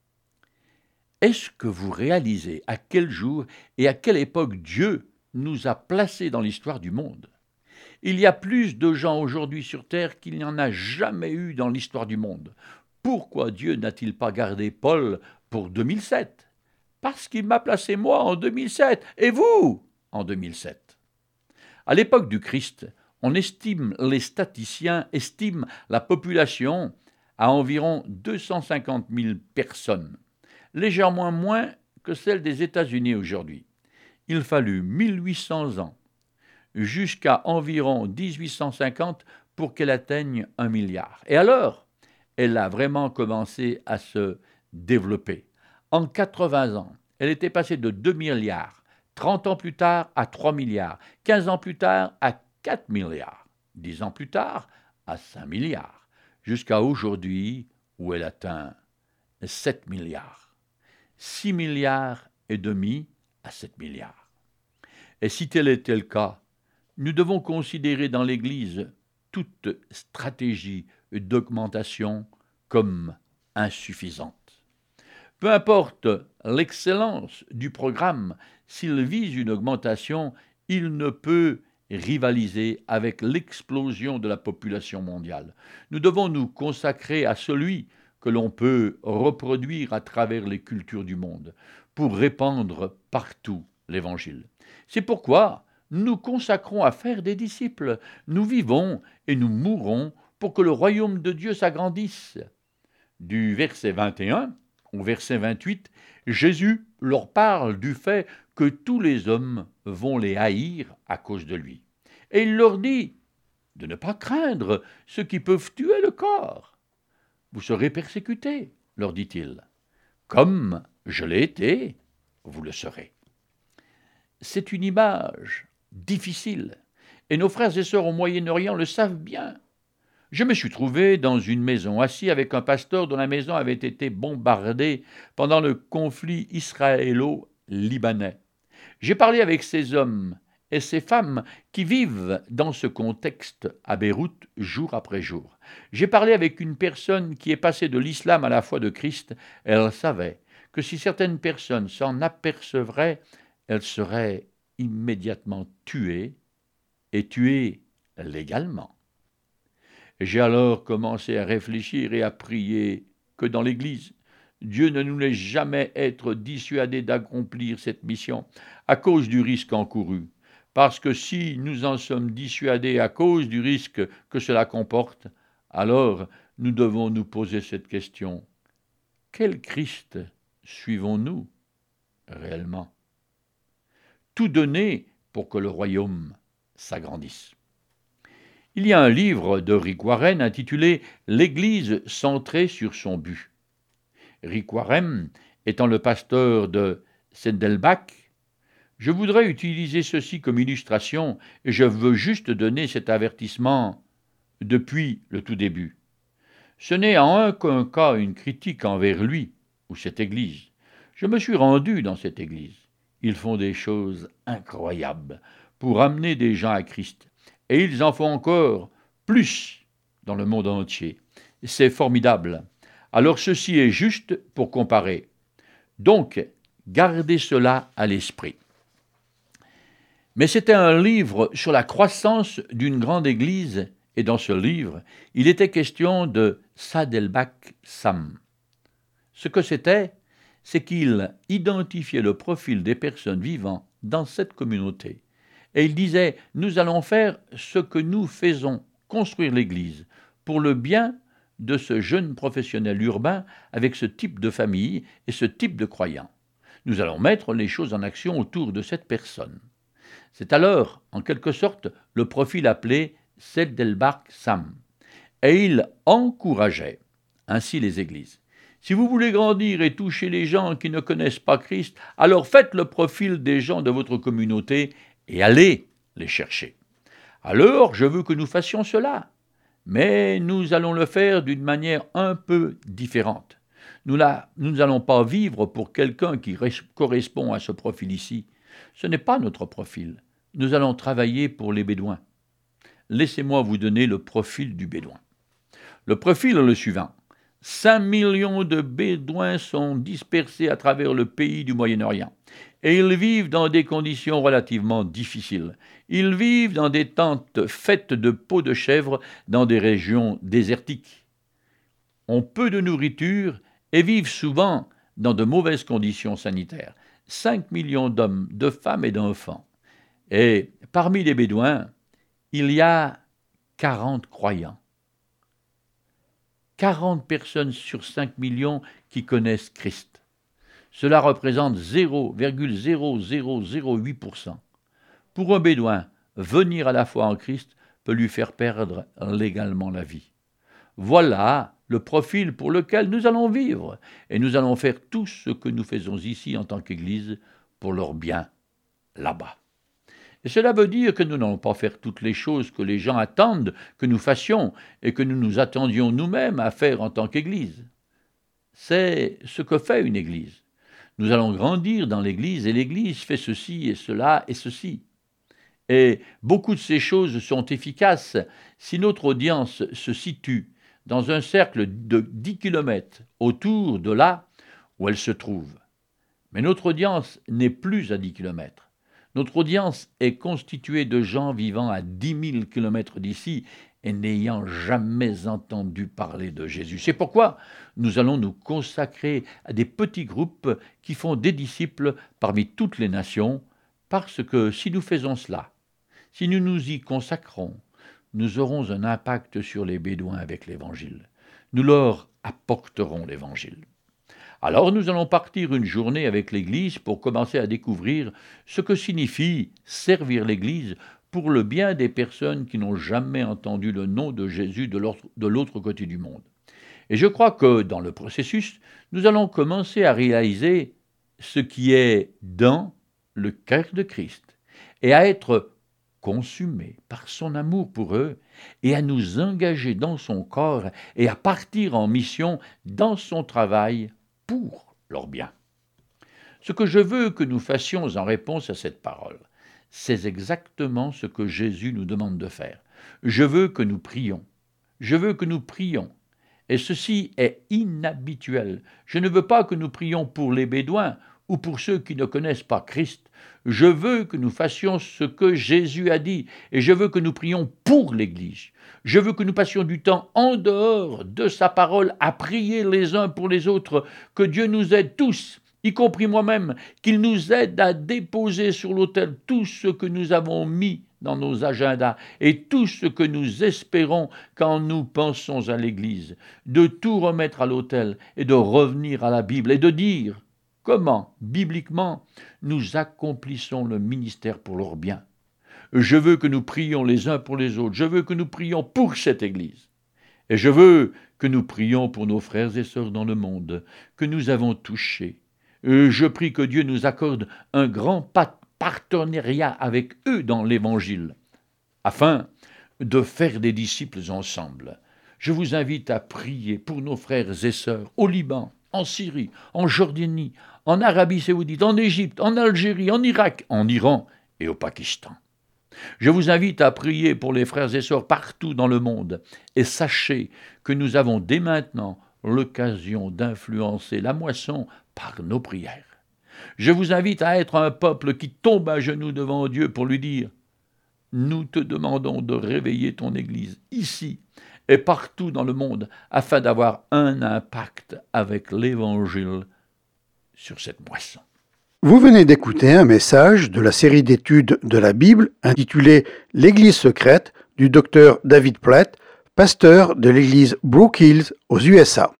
Est-ce que vous réalisez à quel jour et à quelle époque Dieu nous a placés dans l'histoire du monde? Il y a plus de gens aujourd'hui sur terre qu'il n'y en a jamais eu dans l'histoire du monde. Pourquoi Dieu n'a-t-il pas gardé Paul pour deux mille sept? Parce qu'il m'a placé moi en deux mille sept, et vous en deux mille sept. À l'époque du Christ, on estime, les statisticiens estiment la population à environ deux cent cinquante mille personnes, légèrement moins que celle des États-Unis aujourd'hui. Il fallut mille huit cents ans jusqu'à environ dix-huit cent cinquante pour qu'elle atteigne un milliard. Et alors, elle a vraiment commencé à se développer. En quatre-vingts ans, elle était passée de deux milliards, trente ans plus tard à trois milliards, quinze ans plus tard à quatre milliards, dix ans plus tard à cinq milliards, jusqu'à aujourd'hui où elle atteint sept milliards. six milliards et demi à sept milliards. Et si tel était le cas, nous devons considérer dans l'Église toute stratégie d'augmentation comme insuffisante. Peu importe l'excellence du programme, s'il vise une augmentation, il ne peut rivaliser avec l'explosion de la population mondiale. Nous devons nous consacrer à celui que l'on peut reproduire à travers les cultures du monde pour répandre partout l'Évangile. C'est pourquoi nous nous consacrons à faire des disciples. Nous vivons et nous mourrons pour que le royaume de Dieu s'agrandisse. Du verset vingt et un au verset vingt-huit, Jésus leur parle du fait que tous les hommes vont les haïr à cause de lui. Et il leur dit de ne pas craindre ceux qui peuvent tuer le corps. Vous serez persécutés, leur dit-il. Comme je l'ai été, vous le serez. C'est une image difficile, et nos frères et sœurs au Moyen-Orient le savent bien. Je me suis trouvé dans une maison, assis avec un pasteur dont la maison avait été bombardée pendant le conflit israélo-libanais. J'ai parlé avec ces hommes et ces femmes qui vivent dans ce contexte à Beyrouth jour après jour. J'ai parlé avec une personne qui est passée de l'islam à la foi de Christ. Elle savait que si certaines personnes s'en apercevraient, elles seraient immédiatement tuées et tuées légalement. J'ai alors commencé à réfléchir et à prier que dans l'Église, Dieu ne nous laisse jamais être dissuadés d'accomplir cette mission à cause du risque encouru. Parce que si nous en sommes dissuadés à cause du risque que cela comporte, alors nous devons nous poser cette question. Quel Christ suivons-nous réellement? Tout donner pour que le royaume s'agrandisse. Il y a un livre de Rick Warren intitulé « L'Église centrée sur son but ». Rick Warren étant le pasteur de Saddleback, je voudrais utiliser ceci comme illustration et je veux juste donner cet avertissement depuis le tout début. Ce n'est en aucun cas une critique envers lui ou cette Église. Je me suis rendu dans cette Église. Ils font des choses incroyables pour amener des gens à Christ. Et ils en font encore plus dans le monde entier. C'est formidable. Alors ceci est juste pour comparer. Donc, gardez cela à l'esprit. Mais c'était un livre sur la croissance d'une grande église, et dans ce livre, il était question de Saddleback Sam. Ce que c'était, c'est qu'il identifiait le profil des personnes vivant dans cette communauté. Et il disait, nous allons faire ce que nous faisons, construire l'Église, pour le bien de ce jeune professionnel urbain avec ce type de famille et ce type de croyants. Nous allons mettre les choses en action autour de cette personne. C'est alors, en quelque sorte, le profil appelé Saddleback Sam. Et il encourageait ainsi les églises. Si vous voulez grandir et toucher les gens qui ne connaissent pas Christ, alors faites le profil des gens de votre communauté et allez les chercher. Alors, je veux que nous fassions cela, mais nous allons le faire d'une manière un peu différente. Nous n'allons pas vivre pour quelqu'un qui correspond à ce profil ici. Ce n'est pas notre profil. Nous allons travailler pour les Bédouins. Laissez-moi vous donner le profil du Bédouin. Le profil est le suivant. Cinq millions de Bédouins sont dispersés à travers le pays du Moyen-Orient. Et ils vivent dans des conditions relativement difficiles. Ils vivent dans des tentes faites de peaux de chèvre dans des régions désertiques. Ont peu de nourriture et vivent souvent dans de mauvaises conditions sanitaires. Cinq millions d'hommes, de femmes et d'enfants. Et parmi les Bédouins, il y a quarante croyants. quarante personnes sur cinq millions qui connaissent Christ. Cela représente zéro virgule zéro zéro zéro huit pour cent. Pour un bédouin, venir à la foi en Christ peut lui faire perdre légalement la vie. Voilà le profil pour lequel nous allons vivre, et nous allons faire tout ce que nous faisons ici en tant qu'Église pour leur bien là-bas. Et cela veut dire que nous n'allons pas faire toutes les choses que les gens attendent que nous fassions et que nous nous attendions nous-mêmes à faire en tant qu'Église. C'est ce que fait une Église. Nous allons grandir dans l'Église et l'Église fait ceci et cela et ceci. Et beaucoup de ces choses sont efficaces si notre audience se situe dans un cercle de dix kilomètres autour de là où elle se trouve. Mais notre audience n'est plus à dix kilomètres. Notre audience est constituée de gens vivant à dix mille kilomètres d'ici et n'ayant jamais entendu parler de Jésus. C'est pourquoi nous allons nous consacrer à des petits groupes qui font des disciples parmi toutes les nations, parce que si nous faisons cela, si nous nous y consacrons, nous aurons un impact sur les Bédouins avec l'Évangile. Nous leur apporterons l'Évangile. Alors nous allons partir une journée avec l'Église pour commencer à découvrir ce que signifie servir l'Église pour le bien des personnes qui n'ont jamais entendu le nom de Jésus de l'autre, de l'autre côté du monde. Et je crois que dans le processus, nous allons commencer à réaliser ce qui est dans le cœur de Christ et à être consumés par son amour pour eux et à nous engager dans son corps et à partir en mission dans son travail pour leur bien. Ce que je veux que nous fassions en réponse à cette parole, c'est exactement ce que Jésus nous demande de faire. Je veux que nous prions. Je veux que nous prions. Et ceci est inhabituel. Je ne veux pas que nous prions pour les Bédouins ou pour ceux qui ne connaissent pas Christ. Je veux que nous fassions ce que Jésus a dit et je veux que nous prions pour l'Église. Je veux que nous passions du temps en dehors de sa parole à prier les uns pour les autres, que Dieu nous aide tous, y compris moi-même, qu'il nous aide à déposer sur l'autel tout ce que nous avons mis dans nos agendas et tout ce que nous espérons quand nous pensons à l'Église, de tout remettre à l'autel et de revenir à la Bible et de dire comment, bibliquement, nous accomplissons le ministère pour leur bien. Je veux que nous prions les uns pour les autres. Je veux que nous prions pour cette Église. Et je veux que nous prions pour nos frères et sœurs dans le monde que nous avons touchés. Je prie que Dieu nous accorde un grand partenariat avec eux dans l'Évangile, afin de faire des disciples ensemble. Je vous invite à prier pour nos frères et sœurs au Liban, en Syrie, en Jordanie, en Arabie Saoudite, en Égypte, en Algérie, en Irak, en Iran et au Pakistan. Je vous invite à prier pour les frères et sœurs partout dans le monde et sachez que nous avons dès maintenant l'occasion d'influencer la moisson par nos prières. Je vous invite à être un peuple qui tombe à genoux devant Dieu pour lui dire « Nous te demandons de réveiller ton Église ici et partout dans le monde afin d'avoir un impact avec l'Évangile sur cette moisson. » Vous venez d'écouter un message de la série d'études de la Bible intitulée « L'Église secrète » du docteur David Platt, pasteur de l'église Brook Hills aux U S A.